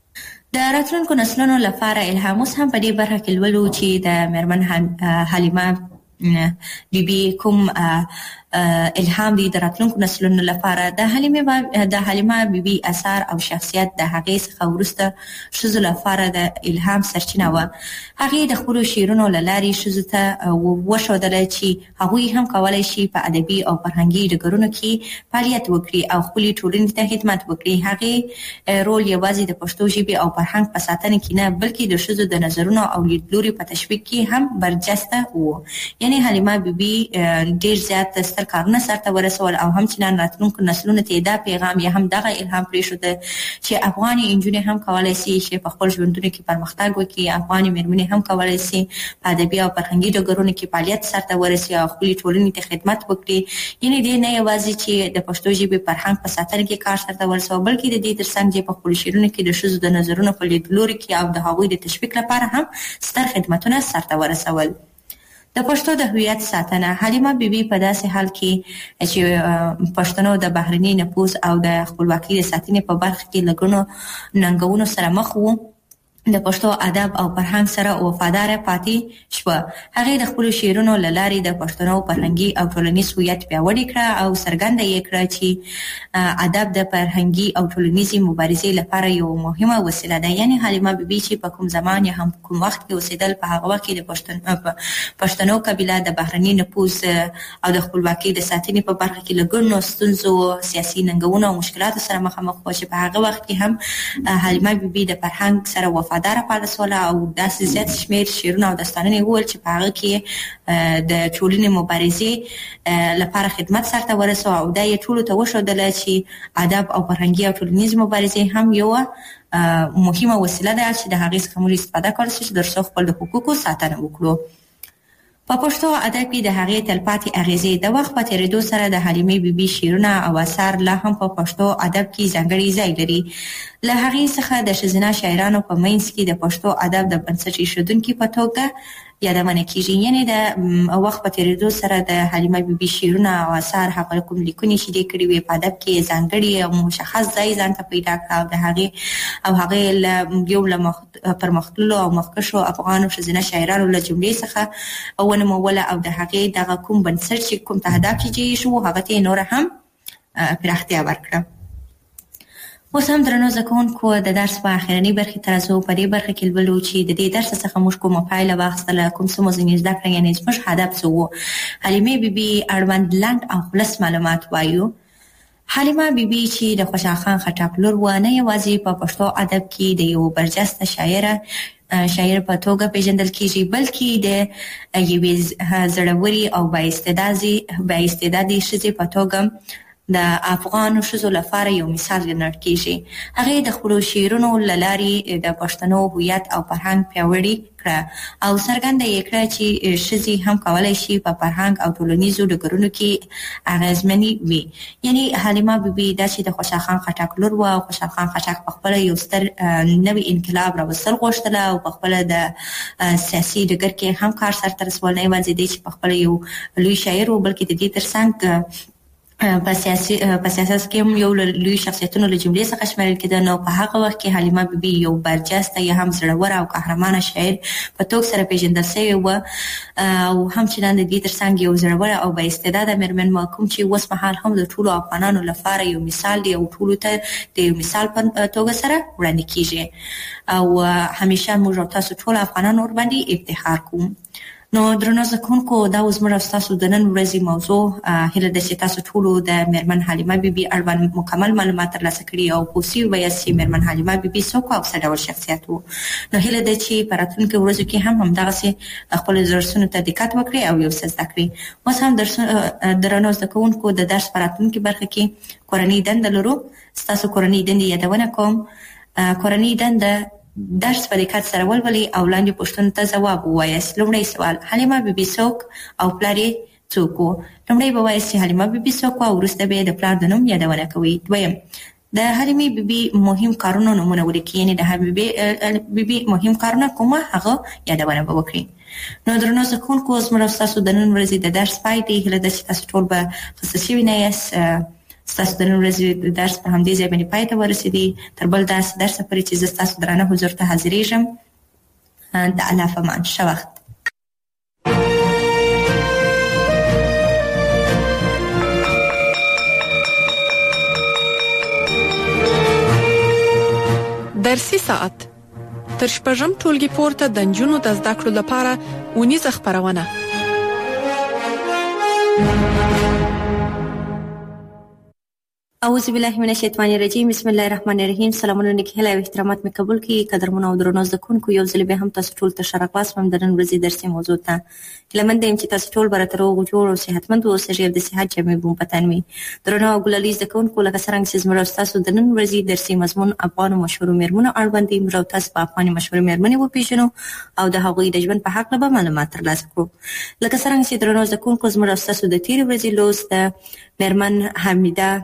د راتلونکو نسلونو لپاره الهام. اوس هم په دې برخه کې لولو چې د مېرمن حلیمه بیبي کوم الهام دی د راتلونکو نسلونو لپاره. د حلیمه د حلیمه بیبي اثار او شخصیت د هغې څخه وروسته ښځو لپاره د الهام سرچینه وه. هغې د خپلو شعرونو له لارې ښځو ته وښودله چې هغوی هم کولی شي په ادبي او فرهنګي ډګرونو کې فعالیت وکړي او خپلې ټولنې ته خدمت وکړي. هغې رول یوازې د پښتو ژبې او فرهنګ په ساتنه کې نه، بلکې د ښځو د نظرونو او لیدلوري په تشویق کې هم برجسته و. یعنی حلیمه بیبي ډیر زیات ستر کارونه سرته ورسول او هم چې نن راتلونکو نسلونو ته دا پیغام یا هم دغه الهام پرېښود چې افغاني انجونې هم کولای شي چې په خپل ژوندونو کې پرمختګ وکړي، افغاني مېرمنې هم کولای شي په ادبي او فرهنګي ډګرونو کې فعالیت سرته ورسي او خپل ټولنې ته خدمت وکړي. یعنی دې نه یوازې چې د پښتو ژبې فرهنګ په ساتنه کې کار سرته ورسول بلکې د دې ترڅنګ چې په خپل شعرونو کې د ښځو د نظرونو په لیدلوري کې او د هغوی د تشویق لپاره هم ستر خدمتونه سرته ورسول. د پښتو د هویت ساتنه حلیمه بیبي په داسې حال کې چې پښتنو د بهرني نفوذ او د خپلواکۍ د ساتنې په برخه کې لګونو ننګونو سره مخ وو، د پښتو ادب او فرهنګ سره وفادار پاتې شو. هغه د خپل شعرونو لارې د پښتنو فرهنګي او ټولنیز هویت پیاوړی کړ او څرګنده یې کړ چې ادب د فرهنګي او ټولنیزي مبارزې لپاره یو مهمه وسیله ده. یعنی حلیمه بیبي چې په کوم زمان یا هم کوم وخت کې اوسېدل په هغه وخت کې د پښتون پښتنو قبیله د بهرني نفوذ او د خپلواکۍ د ساتنې په برخه کې لګونو ستونزو، سیاسي ننګونو او مشکلاتو سره مخامخ و چې په هغه وخت کې هم حلیمه بیبي د فرهنګ سره وفادار داره پاله سواله او داسې زیات شمیر شعرونه او داستانونه ویل چې په هغه کې د ټولنې مبارزې لپاره خدمت سرته ورسو او دا یې ټولو ته وښودله چې ادب او فرهنګي او ټولنیز مبارزې هم یو مهمه وسیله ده چې د هغې څخه موږ استفاده کولی شو چې ترڅو خپل د حقوقو ساتنه وکړو. په پښتو ادب کې د هغې تلپاتې اغیزې د وخت په تېرېدو سره د حلیمې بیبي شعرونه او اثار لا هم په پښتو ادب کې ځانګړی ځای لري. له هغې څخه د ښځینه شاعرانو په منځ کې د پښتو ادب د بنسټ ایښودونکي په توګه یادونه کیږي. یعنی د وخت په تېرېدو سره د حلیمه بیبي شعرونه او اثار هغه کوم لیکنې چې دې کړي وي په ادب کې ځانګړي او مشخص ځای ځان ته پیدا کړ او د هغې او هغې یو له پرمختللو او مخکښو افغانو ښځینه شاعرانو له جملې څخه ونوموله او د هغې دغه کوم بنسټ چې کوم تهداب چې جوړ شو هغه ته نور هم پراختیا ورکړه. اوس هم درنو زده کوونکو د درس په اخرنۍ برخې ته راځو. په دې برخه کې لولو چې د دې درس څخه موږ کومه پایله واخیستله، کوم څه مو ځینې زده کړه، یعنې زموږ هدف څه و. حلیمې بیبي اړوند لنډ او خلص معلومات وایو. حلیمه بیبي چې د خوشحال خان خټک لور وه، نه یوازې په پښتو ادب کې د یو برجسته شاعره شاعر په توګه پیژندل کیږي بلکې د یوې زړورې او بااستعدادې ښځې په توګه د افغانو ښځو لپاره یو مثال ګڼل کیږي. هغې د خپلو شعرونو له لارې د پښتنو هویت او فرهنګ پیاوړي کړه او څرګنده یې کړه چې ښځې هم کولی شي په فرهنګ او ټولنیزو ډګرونو کې اغېزمنې وي. یعنې حلیمه بیبي دا چې د خوشحال خان خټک لور وه او خوشحال خان خټک پخپله یو ستر نوی انقلاب راوستل غوښتله او پخپله د سیاسي ډګر کې هم کار سرته رسول، نه یوازې دی چې پخپله یو لوی شاعر و بلکې د دې ترڅنګ په سیاسي په سیاست کې هم یو لوی شخصیتونو له جملې څخه شمیرل کېده. نو په هغه وخت کې حلیمه بیبي یو برجسته یا هم زړور او قهرمانه شاعر په توګه سره پیژندل شوې وه او هم چې نن د دې ترڅنګ یو زړور او با استعداده مېرمن ما کوم چې اوس مهال هم د ټولو افغانانو لپاره یو مثال دی او ټولو ته د یو مثال په توګه سره وړاندې کیږي او همیشه موږ تاسو ټول افغانان ور باندې افتخار کوو. نو درنو زده کوونکو دا اوس موږ ستاسو د نن ورځې موضوع هیله ده چې تاسو ټولو د مېرمن حلیمه بیبي اړوند مکمل معلومات ترلاسه کړي او پوه سوي ویاست چې مېرمن حلیمه بیبي څوک او څه ډول شخصیت و. نو هیله ده چې په راتلونکو ورځو کې هم همدغسې خپلو درسونو ته دقت وکړئ او یو څه زده کړئ. اوس هم درنو زده کوونکو د درس په راتلونکې برخه کې کورنۍ دنده لرو. ستاسو کورنۍ دندې یادونه کوم. کورنۍ دنده درس په دقت سره ولولئ او لاندې پوښتنو ته ځواب ووایاست. لومړی سوال: حلیمه بیبي څوک او پلار یې څوک و؟ لومړی به وایاست چې حلیمه بیبي څوک و او وروسته به د پلار د نوم یادونه کوئ. دویم: د حلیمې بیبي مهم کارونو نومونه ولیکئ، یعنې د حلیمې بیبي مهم کارونه کومه هغه یادونه به وکړئ. نو درنو زده کوونکو زموږ او ستاسو د نن ورځې د درس پای دی. هیله ده چې تاسو ټول به خسته شوي نه یاست. ستاسو د نن ورځې درس په همدې ځای باندې پای ته ورسېدی. تر بل داسې درسه پورې چې زه ستاسو درانه حضور ته حاضرېږم. د الله په امان. ښه وخت. درسي ساعت تر شپږم ټولګي پورته د نجونو د زده کړو لپاره ونیزه خپرونه. اعوذ بالله من الشیطان الرجیم بسم الله الرحمن الرحیم. سلامونه نیکی هیله او احترامات مې قبول کړئ. قدرمنو او درنو زده کوونکو، یو ځل بیا هم تاسو ټول ته ښه راغلاست. د نن ورځې درسي موضوع ته هیله مند یم چې تاسو ټول به راته روغ جوړ او صحتمند اوسئ. ژر د صحت جامې بوم په تن وي. درنو او ګلالي زده کوونکو، لکه څرنګه چې زموږ تاسو د نن ورځې درسي مضمون افغانو مشهورو میرمنو اړوند دی، موږ تاسو په افغاني مشهورو میرمنې وپېژنو او د هغوی د ژوند په حق به معلومات ترلاسه کړو. لکه څرنګه چې درنو زده کوونکو، زموږ تاسو د تېرې ورځې لوست د میرمن حمیده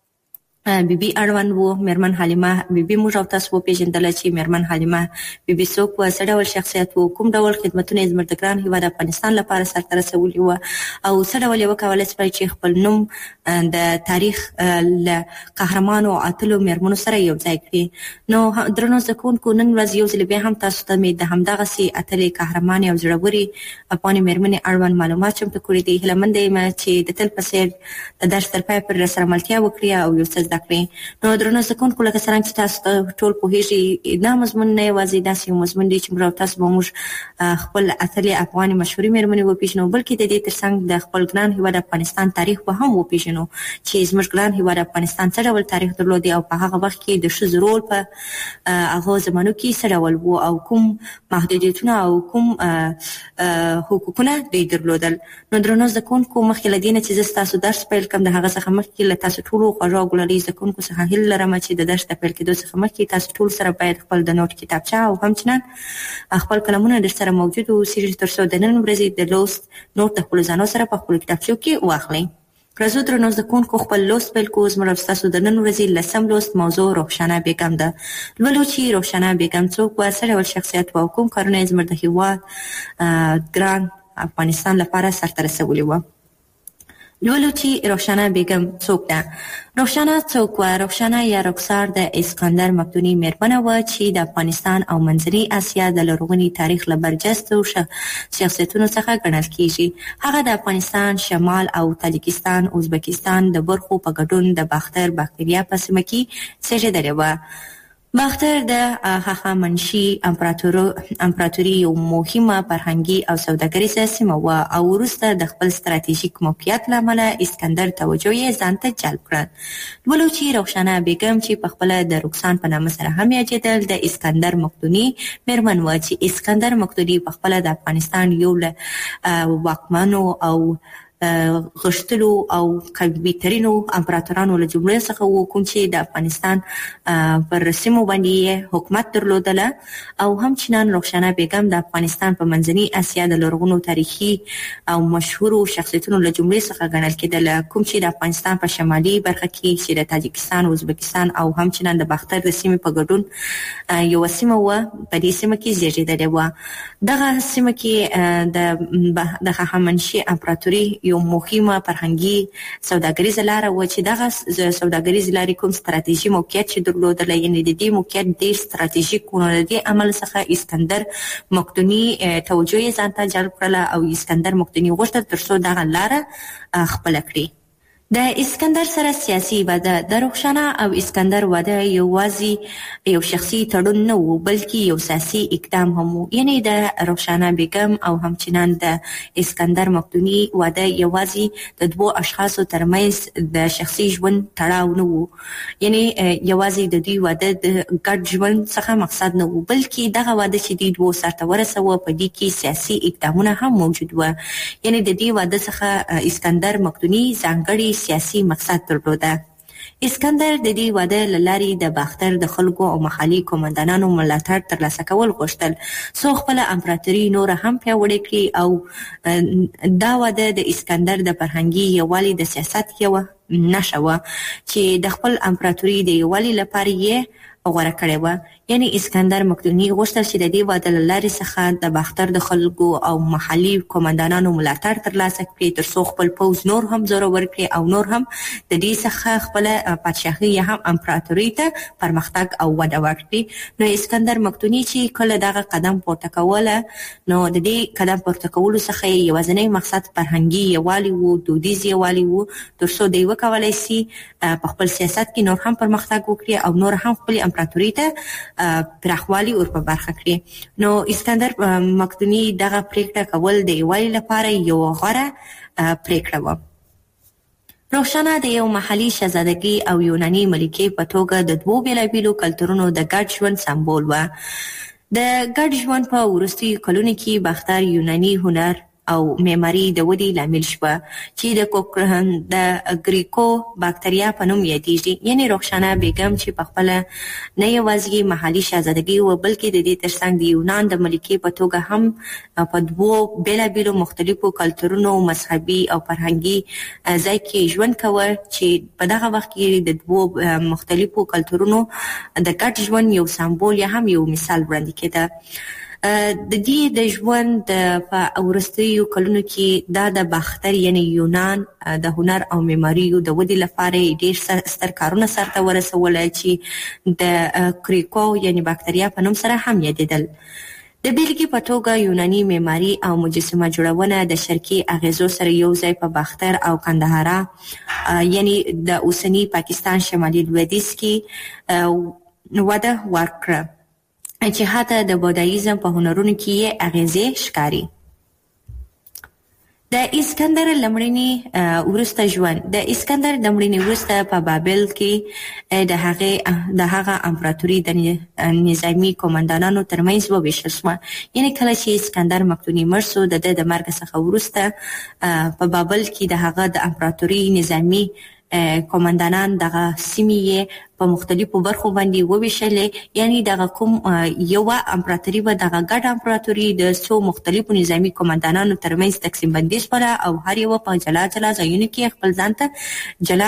بی بی اړوند وو. میرمن حلیمه بی بی موږ او تاسو وپېژندله چې میرمن حلیمه بی بی څوک وه، څه ډول شخصیت وو، کوم ډول خدمتونه یې زموږ د ګران هېواد افغانستان لپاره سرته رسولي وه او څه ډول یې وکولی شوی چې خپل نوم د تاریخ له قهرمانو اتلو میرمنو سره یو ځای کړي. نو درنو زده کوونکو، نن ورځ یو ځل بیا هم تاسو ته مې د همدغسې اتلې قهرمانې او زړورې افغاني میرمنې اړوند معلومات چمتو کړي دي. هیله منده یم چې د تل په څېر د درس تر پایه پورې راسره ملتیا وکړي او یو څه زده کړي. نو درنو زده کوونکو، لکه څرنګه چې تاسو ټول پوهېږئ، دا مضمون نه یوازې داسې یو مضمون دی چې موږ او تاسو به موږ خپل اتلې افغاني مشهورې میرمنې وپېژنو، بلکې د دې تر څنګ د خپل ګران هېواد افغانستان تاریخ به هم وپېژنو چې زموږ ګران هېواد افغانستان څه ډول تاریخ درلودی او په هغه وخت کې د ښځو رول په هغو زمانو کې څه ډول و او کوم محدودیتونه او کوم حقوقونه دوی درلودل. نو درنو زده کوونکو، مخکې له دې نه چې زه ستاسو درس پیل کړم، د هغه څخه مخکې له تاسو ټولو خوږو او ګلالي زده کوونکو څخه هیله لرم چې د درس د پیل کېدو څخه مخکې تاسو ټول سره باید خپل د نوټ کتابچه او همچنان خپل قلمونه در سره موجود واوسي، تر څو د نن ورځې د لوست نوټ د خپلو ځانو سره په خپلو کتابچو کې واخلئ. راځو درنو زده کوونکو، خپل لوست پیل کړو. زموږ ستاسو د نن ورځې لسم لوست موضوع رخشانه بیګم ده. لولو چې رخشانه بیګم څوک وه، څه ډول شخصیت وه او کوم کارونه یې زموږ د هېواد ګران افغانستان لپاره سرته رسولي وه. لولو چې رخشانه بیګم څوک ده؟ رخشانه څوک وه؟ رخشانه یا رخسار د اسکندر مقدوني میرمنه وه چې د افغانستان او منځنۍ اسیا د لرغوني تاریخ له برجستو شخصیتونو څخه ګڼل کیږي. هغه د افغانستان شمال او تاجکستان ازبکستان د برخو په ګډون د باختر باکتریا په سیمه کې زېږېدلې وه. باختر د هخامنشي امپراتوري یو مهمه فرهنګي او سوداګریزه سیمه وه او وروسته د خپل ستراتیژیک موقعیت له امله اسکندر توجه یې ځان ته جلب کړه. لولو چې رخشانه بیګم چې پخپله د رکسان په نامه سره هم یادېدل، د اسکندر مقدوني میرمن وه چې اسکندر مقدوني پخپله د افغانستان یو له واکمنو او غښتلو او قوي ترینو امپراتورانو له جملې څخه و، کوم چې د افغانستان پر سیمو باندې حکومت درلودله او همچنان رخشانه بیګم د افغانستان په منځنۍ اسیا د لرغونو تاریخي او مشهورو شخصیتونو له جملې څخه ګڼل کېدله، کوم چې د افغانستان په شمالي برخه کې چې د تاجکستان، ازبکستان او همچنان د باختر د سیمې په ګډون یوه سیمه وه. په دې سیمه کې زېږېدلې وه. دغه سیمه کې د هخامنشي امپراتوري یو مهمه فرهنګي سوداګریزه لاره وه چې دغه سوداګریزې لارې کوم ستراتیژي موقعیت چې درلودله، یعنې د دې موقعیت ډېر ستراتیژیک و. نو د دې عمل څخه اسکندر مقدوني توجه یې ځان ته جلب کړله او اسکندر مقدوني غوښتل تر څو دغه لاره خپله کړي. د اسکندر سره سیاسي واده. د رخشانه او اسکندر واده یوازې یو شخصي تړون نه و، بلکې یو سیاسي اقدام هم و. یعنې د رخشانه بیګم او همچنان د اسکندر مقدوني واده یوازې د دوو اشخاصو ترمنځ د شخصي ژوند تړاو نه و، یعنې یوازې د دوی واده د ګډ ژوند څخه مقصد نه و، بلکې دغه واده چې دوی دوو سرته ورسوه په دې کې سیاسي اقدامونه هم موجود وه. یعنې د دې واده څخه اسکندر مقدوني ځانګړي سیاسي مقصد درلوده. اسکندر د دې واده له لارې د باختر د خلکو او محلي قومندانانو ملاتړ ترلاسه کول غوښتل څو خپله امپراتوري نوره هم پیاوړې کړي او دا واده د اسکندر د فرهنګي یووالي د سیاست یوه نښه وه چې د خپل امپراتوري د یووالي لپاره یې غوره کړې وه. یعنې اسکندر مقدوني غوښتل چې د دې واده له لارې څخه د باختر د خلکو او محلي قومندانانو ملاتړ ترلاسه کړي تر څو خپل پوځ نور هم زورور کړي او نور هم د دې څخه خپله پادشاهي یا هم امپراتوري ته پرمختګ او وده ورکړي. نو اسکندر مقدوني چې کله دغه قدم پورته کوله، نو د دې قدم پورته کولو څخه یې یوازینی مقصد فرهنګي یووالي و، دودیز یووالي و، تر څو دوی وکولی سي په خپل سیاست کې نور هم پرمختګ وکړي او نور هم خپل امپراتوري ته پراخوالی ور په برخه کړي. نو اسکندر مقدوني دغه پریکړه کول د یووالي لپاره یو غوره پریکړه وه. روښانه د یو محلي شاهزادګۍ او یوناني ملکې په توګه د دوو بیلابیلو کلتورونو د ګډ ژوند سمبول وه. د ګډ ژوند په وروستیو کلونو کې باختر یوناني هنر او معماري د ودې لامل شوه چې د کوکرهن د ګریکو باکتریا په نوم یادېږي. یعنې روښانه بیګم چې په خپله نه یوازې محلي شاهزادګۍ وه بلکې د دې ترڅنګ د یونان د ملکې په توګه هم په دوو بیلابیلو مختلفو کلتورونو مذهبي او فرهنګي ځای کې ژوند کوه چې په دغه وخت کې د دوو مختلفو کلتورونو د ګډ ژوند یو سمبول یا هم یو مثال وړاندې کېده. د دې د ژوند په وروستیو کلونو کې دا د باختر یعنی یونان د هنر او معماریو د ودې لپاره ډېر ستر کارونه سرته ورسوله چې د کریکو یعنی باکتریا په نوم سره هم یادېدل. د بیلګې په توګه یوناني معماري او مجسمه جوړونه د شرقي اغیزو سره یو ځای په باختر او کندهارا یعنی د اوسني پاکستان شمالي لویدیځ کې وده ورکړه چې حتی د بودایزم په هنرونو کې یې اغیزې ښکاري. د اسکندر لمړني وروسته ژوند د اسکندر د مړینې وروسته په بابل کې د هغې د هغه امپراتوري د نظامي قومندانانو ترمنځ وویشل شوه. یعنې کله چې اسکندر مقدوني مړ شو د ده د مرګ څخه وروسته په بابل کې د هغه د امپراتوري نظامي قومندانان دغه سیمې په مختلفو برخو باندې وویشلې. یعنی دغه کوم یوه امپراتوري به دغه ګډ امپراتوري د څو مختلفو نظامي قومندانانو ترمنځ تقسیم بندي شوله او هر یوه په جلا جلا ځایونو کې خپل ځان ته جلا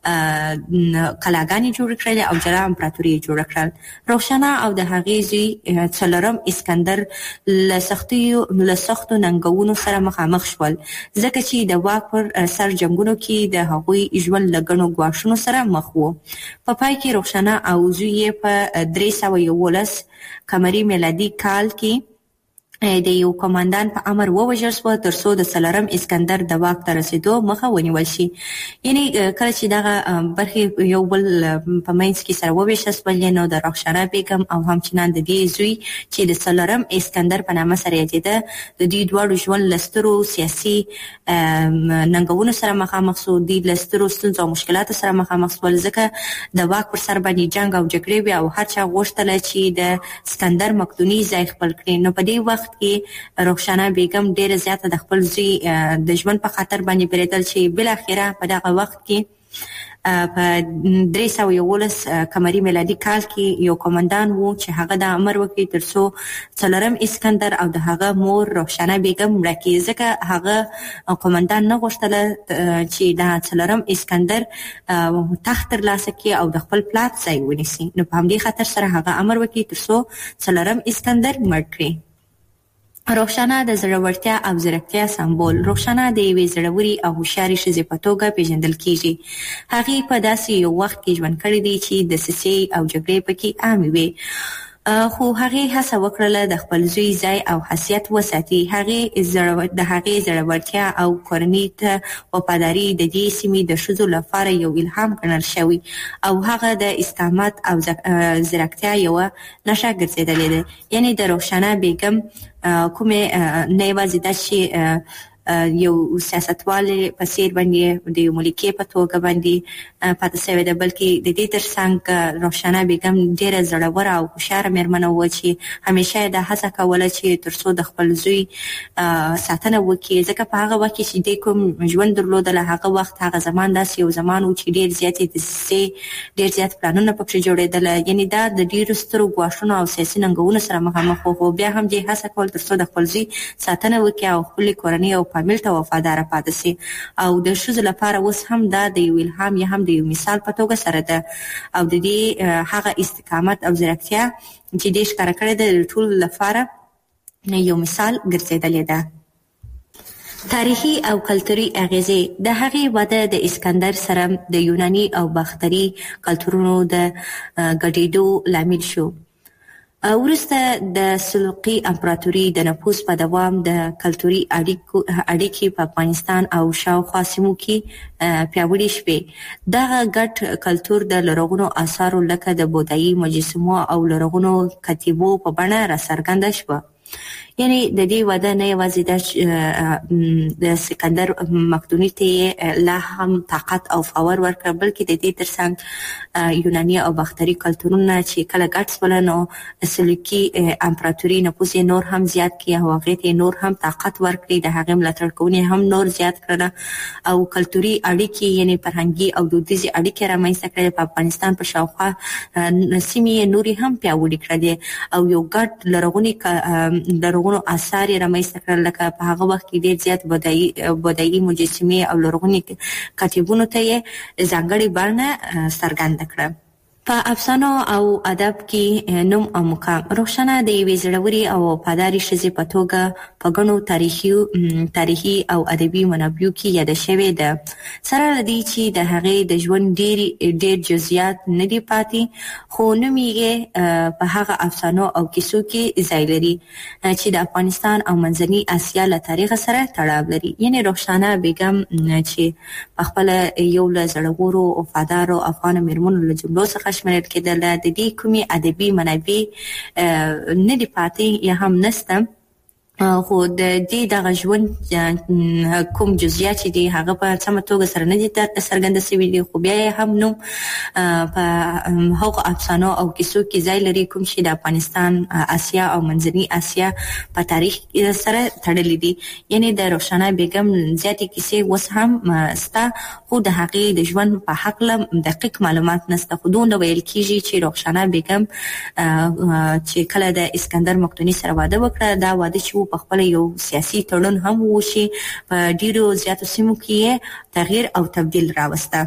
قلاګانې جوړې کړلې او جلا امپراتوري یې جوړه کړل. روښانه او د هغې زوی څلورم اسکندر له سختیو له سختو ننګونو سره مخامخ شول ځکه چې د واک پر سر جنګونو کې د هغوی ژوند له ګڼو ګواښونو سره مخ و. په پای کې روښانه او زوی یې په درې سوه یولس قمري میلادي کال کې د یو کمانډان په امر ووژل شو تر څو د څلورم اسکندر د واک ته رسېدو مخه ونیول شي. یعنی کله چې دغه برخې یو بل په منځ کې سره وویشل شولې نو د رخشانه بیګم او همچنان د دې زوی چې د څلورم اسکندر په نامه سره یادېده د دې دواړو ژوند له سترو سیاسي ننګونو سره مخامخ شو. دوی له سترو ستونزو او مشکلاتو سره مخامخ شول ځکه د واک پر سر باندې جنګ او جګړې وې او هر چا غوښتله چې د اسکندر مقدوني ځای خپل کړي. نو په دې وخت کې رخشانه بیګم ډیره زیاته د خپل زوی د ژوند په خاطر باندې پریدل چې بل اخیره په دغه وخت کې په درې سوه یولس قمري میلادي کال کې یو قومندان و چې هغه د امر وکړي تر څو څلورم اسکندر او د هغه مور رخشانه بیګم مړه کړي ځکه هغه قومندان نه غوښتله چې د څلورم اسکندر تخت ترلاسه کړي او د خپل پلار ځای ونیسي. نو په همدې خاطر سره هغه امر وکړي تر څو څلورم اسکندر مړ کړي. روښانه د زړورتیا او ځیرکتیا سمبول. روښانه د یوې زړورې او هوښیارې ښځې په توګه پیژندل کیږي. هغې په داسې یو وخت کې ژوند کړی دی چې دسیسې او جګړې پکې عامې وې خو هغې هڅه وکړله د خپل زوی ځای او حیثیت وساتي. هغې د هغې زړورتیا او کورنۍ ته وفاداري د دې سیمې د ښځو لپاره یو الهام ګڼل شوی او هغه د استقامت او زیرکتیا یوه نښه ګرځېدلې ده. یعنې د رخشانه بیګم کومې نه یوازې دا چې یو سیاستوالې په څېر باندې د یو ملکې په توګه باندې پاتې شوې ده بلکې د دې ترڅنګ رخشانه بیګم ډېره زړوره او هوښیاره مېرمنه وه چې همیشه یې دا هڅه کوله چې تر څو د خپل زوی ساتنه وکړي ځکه په هغه وخت کې چې دی کوم ژوند درلودله هغه وخت هغه زمان داسې یو زمان و چې ډېر زیاتې دسیسې ډېر زیات پلانونه پکښې جوړېدله. یعنې دا د ډېرو سترو ګواښونو او سیاسي ننګونو سره مخامخ و خو بیا هم دې هڅه کول تر څو د خپل زوی ساتنه وکړي او خپلې کورنۍ او فامیل ته وفاداره پاتې شي. او د ښځو لپاره اوس هم دا د یو الهام یا هم د یو مثال په توګه سره ده او د دې هغه استقامت او زیرکتیا چې دې ښکاره کړې ده د ټولو لپاره یو مثال ګرځېدلې ده. تاریخي او کلتوري اغیزې. د هغې وده د اسکندر سره د یوناني او باختري کلتورونو د ګډېدو لامل شو. وروسته د سلوقي امپراتوري د نفوذ په دوام د کلتوري اړیکې په افغانستان او شاوخوا سیمو کې پیاوړې شوې. دغه ګډ کلتور د لرغونو آثارو لکه د بودایي مجسمو او لرغونو کتیبو په بڼه راڅرګنده شوه. یعنی د دې وعده نه یوازې د سکندر مقدوني ته لا هم طاقت او باور ورکړ، بلکې د دې ترڅنګ یوناني او باختري کلتورونه چې کله ګډ شول نو سلوکي امپراتوري نفوذ نور هم زیات کړ او هغه ته نور هم طاقت ورکړي، د هغه ملاتړ کوونکي هم نور زیات کړل او کلتوري اړیکې یعنی فرهنګي او دودیزي اړیکې رامنځته کړې. په افغانستان په شاوخوا سیمې نوري هم پیاوړي کړې او یو ګډ لرغونی لرغونی آثار رامنځته کړل، لکه په هغه وخت کې ډېر زیات بدایي بدایي مجسمې او لرغوني کتیبونو ته یې ځانګړې بڼه څرګنده کړه. په افسانو او ادب کې نوم او مقام روښانه د یوې زړورې او وفادارې ښځې په توګه په ګڼو تاریخي تاریخي او ادبي منابعو کې یاده شوې ده. سره له دې چې د هغې د ژوند ډېر ډېر جزئیات نه دي پاتې، خو نوم یې په هغه افسانو او کیسو کې ځای لري چې د افغانستان او منځنۍ اسیا له تاریخ سره تړاو لري. یعنې روښانه بیګم چې په خپله یو له زړورو وفادارو افغان مېرمنو له جملو څخه شمېرل کېدله، د دې کومې ادبي منابع نه دي پاتې یا هم نشته، خو د دې دغه ژوند کوم جزئیات چې دي هغه په سمه توګه سره نه دي څرګنده شوي دي، خو بیا یې هم نوم په هغو افسانو او کیسو کې ځای لري کوم چې د افغانستان، اسیا او منځنۍ اسیا په تاریخ سره تړلي دي. یعنې د روښانه بیګم زیاتې کیسې اوس هم شته، خو د هغې د ژوند په هکله دقیق معلومات نشته. خو دومره ویل کېږي چې روښانه بیګم چې کله د اسکندر مقدوني سره واده وکړه، دا واده چې په خپل یو سیاسي تړون هم وشي، په ډیرو زیاتو سیمو کې تغییر او تبدیل راوسته.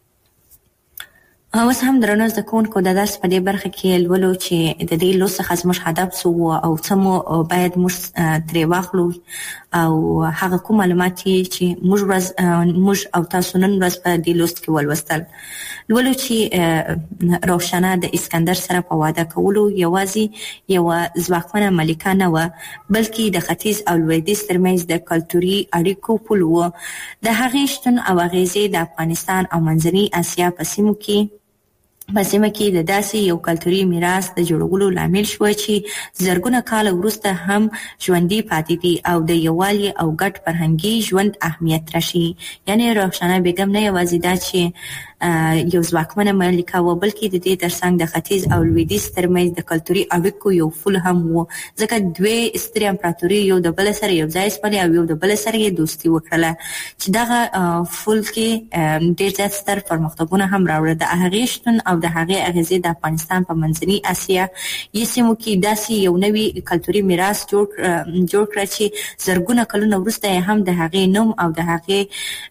اوس هم درنو زده کوونکو د درس په دې برخه کې لولو چې د دې لوست څخه زموږ هدف څه و او څه مو باید موږ ترې واخلو او هغه کوم معلومات چې موږ ورځ موږ او تاسو نن ورځ په دې لوست کې ولوستل. لولو چې روښانه د اسکندر سره په واده کولو یوازې یوه ځواکمنه ملکه نه وه، بلکې د ختیځ او لویدیځ ترمنځ د کلتوري اړیکو پل و. د هغې شتون او اغیزې د افغانستان او منځنۍ اسیا په سیمو کې په سیمه کې د داسې یو کلتوري میراث د جوړولو لامل شوه چې زرګونه کاله وروسته هم ژوندي پاتې دي او د یووالي او ګډ فرهنګي ژوند اهمیت راشي. یعنې روښانه بیګم نه یوازې دا چې یو ځواکمنه ملکه وه، بلکې د دې ترڅنګ د ختیځ او لویدیځ ترمنځ د کلتوري اړیکو یو پل هم و، ځکه دوې سترې امپراتوري یو د بل سره یو ځای شولې او یو د بل سره یې دوستي وکړله چې دغه پل کې ډېر زیات ستر پرمختګونه هم راوړل. د هغې شتون او د هغې اغیزې د افغانستان په منځنۍ اسیا یې سیمو کې داسې یو نوي کلتوري میراث جوړ جوړ کړه چې زرګونه کلونه وروسته یې هم د هغې نوم او د هغې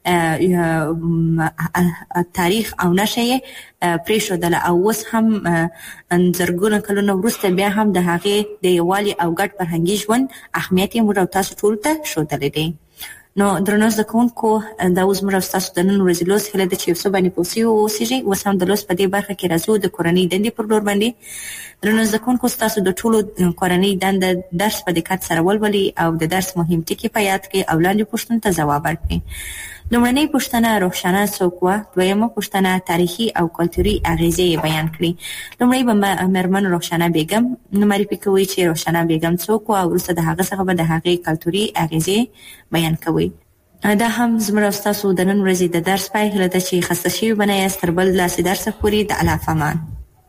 تاریخ او نشه یې پرېښودله او اوس هم زرګونه کلونه وروسته بیا هم د هغې د یووالي او ګډ فرهنګي ژوند اهمیت یې موږ او تاسو ټولو ته ښودلی دی. نو درنو زده کوونکو، دا اوس موږ او ستاسو د نن ورځې لوست هیله ده چې یو څه باندې پوه سوي واوسېږئ. اوس هم د لوست په دې برخه کې راځو د کورنۍ دندې پر لور باندې. درنو زده کوونکو، ستاسو د ټولو کورنۍ دنده درس په دقت سره ولولئ او د درس مهم ټکي په یاد کړئ او لاندې پوښتنو ته ځواب ورکړئ. لومړنۍ پوښتنه روښانه څوک وه؟ دویمه پوښتنه تاریخي او کلتوري اغیزې یې بیان کړي. لومړی به مېرمن روښانه بیګم معرفي کوئ چې روښانه بیګم څوک وه او وروسته د هغه څخه به د هغې کلتوري اغیزې بیان کوئ. دا هم زموږ او ستاسو د نن ورځې د درس پای هیله ده چې خسته شوي به نه یاست. تر بل داسې درسه پورې د الله په امان.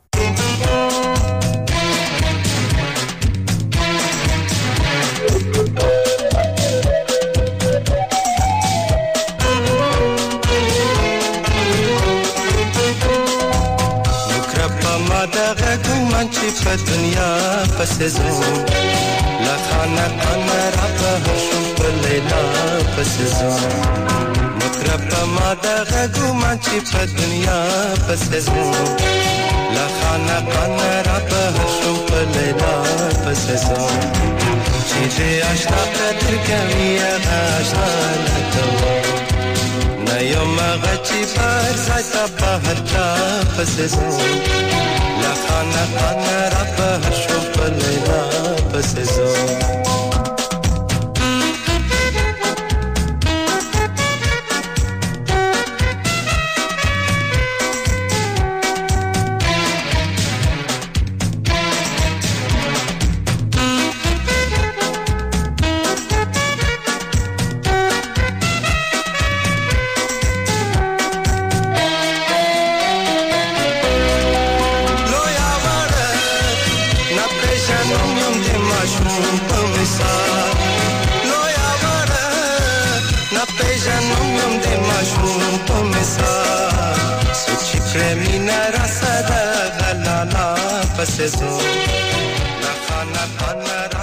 په دنیا پسې ځم لا خانه خانه را په شم په لیلا پسې ځم مطرب ما د غږوم چې په دنیا پسې ځم لا خانه خانه را په شم په لیلا پسې ځم چې دې آشنا قدر کوي هغه آشنا لکه نه یم هغه چې پر ځای ته بهر چا پسې ځم لا خانه خانه را په شو په لیلا پسې ځم په مثال لویا وړه نه پیژنم د ماشوم په مثال سوچ کړې مینا را ساده غلانا پسې زو نه خانه خانه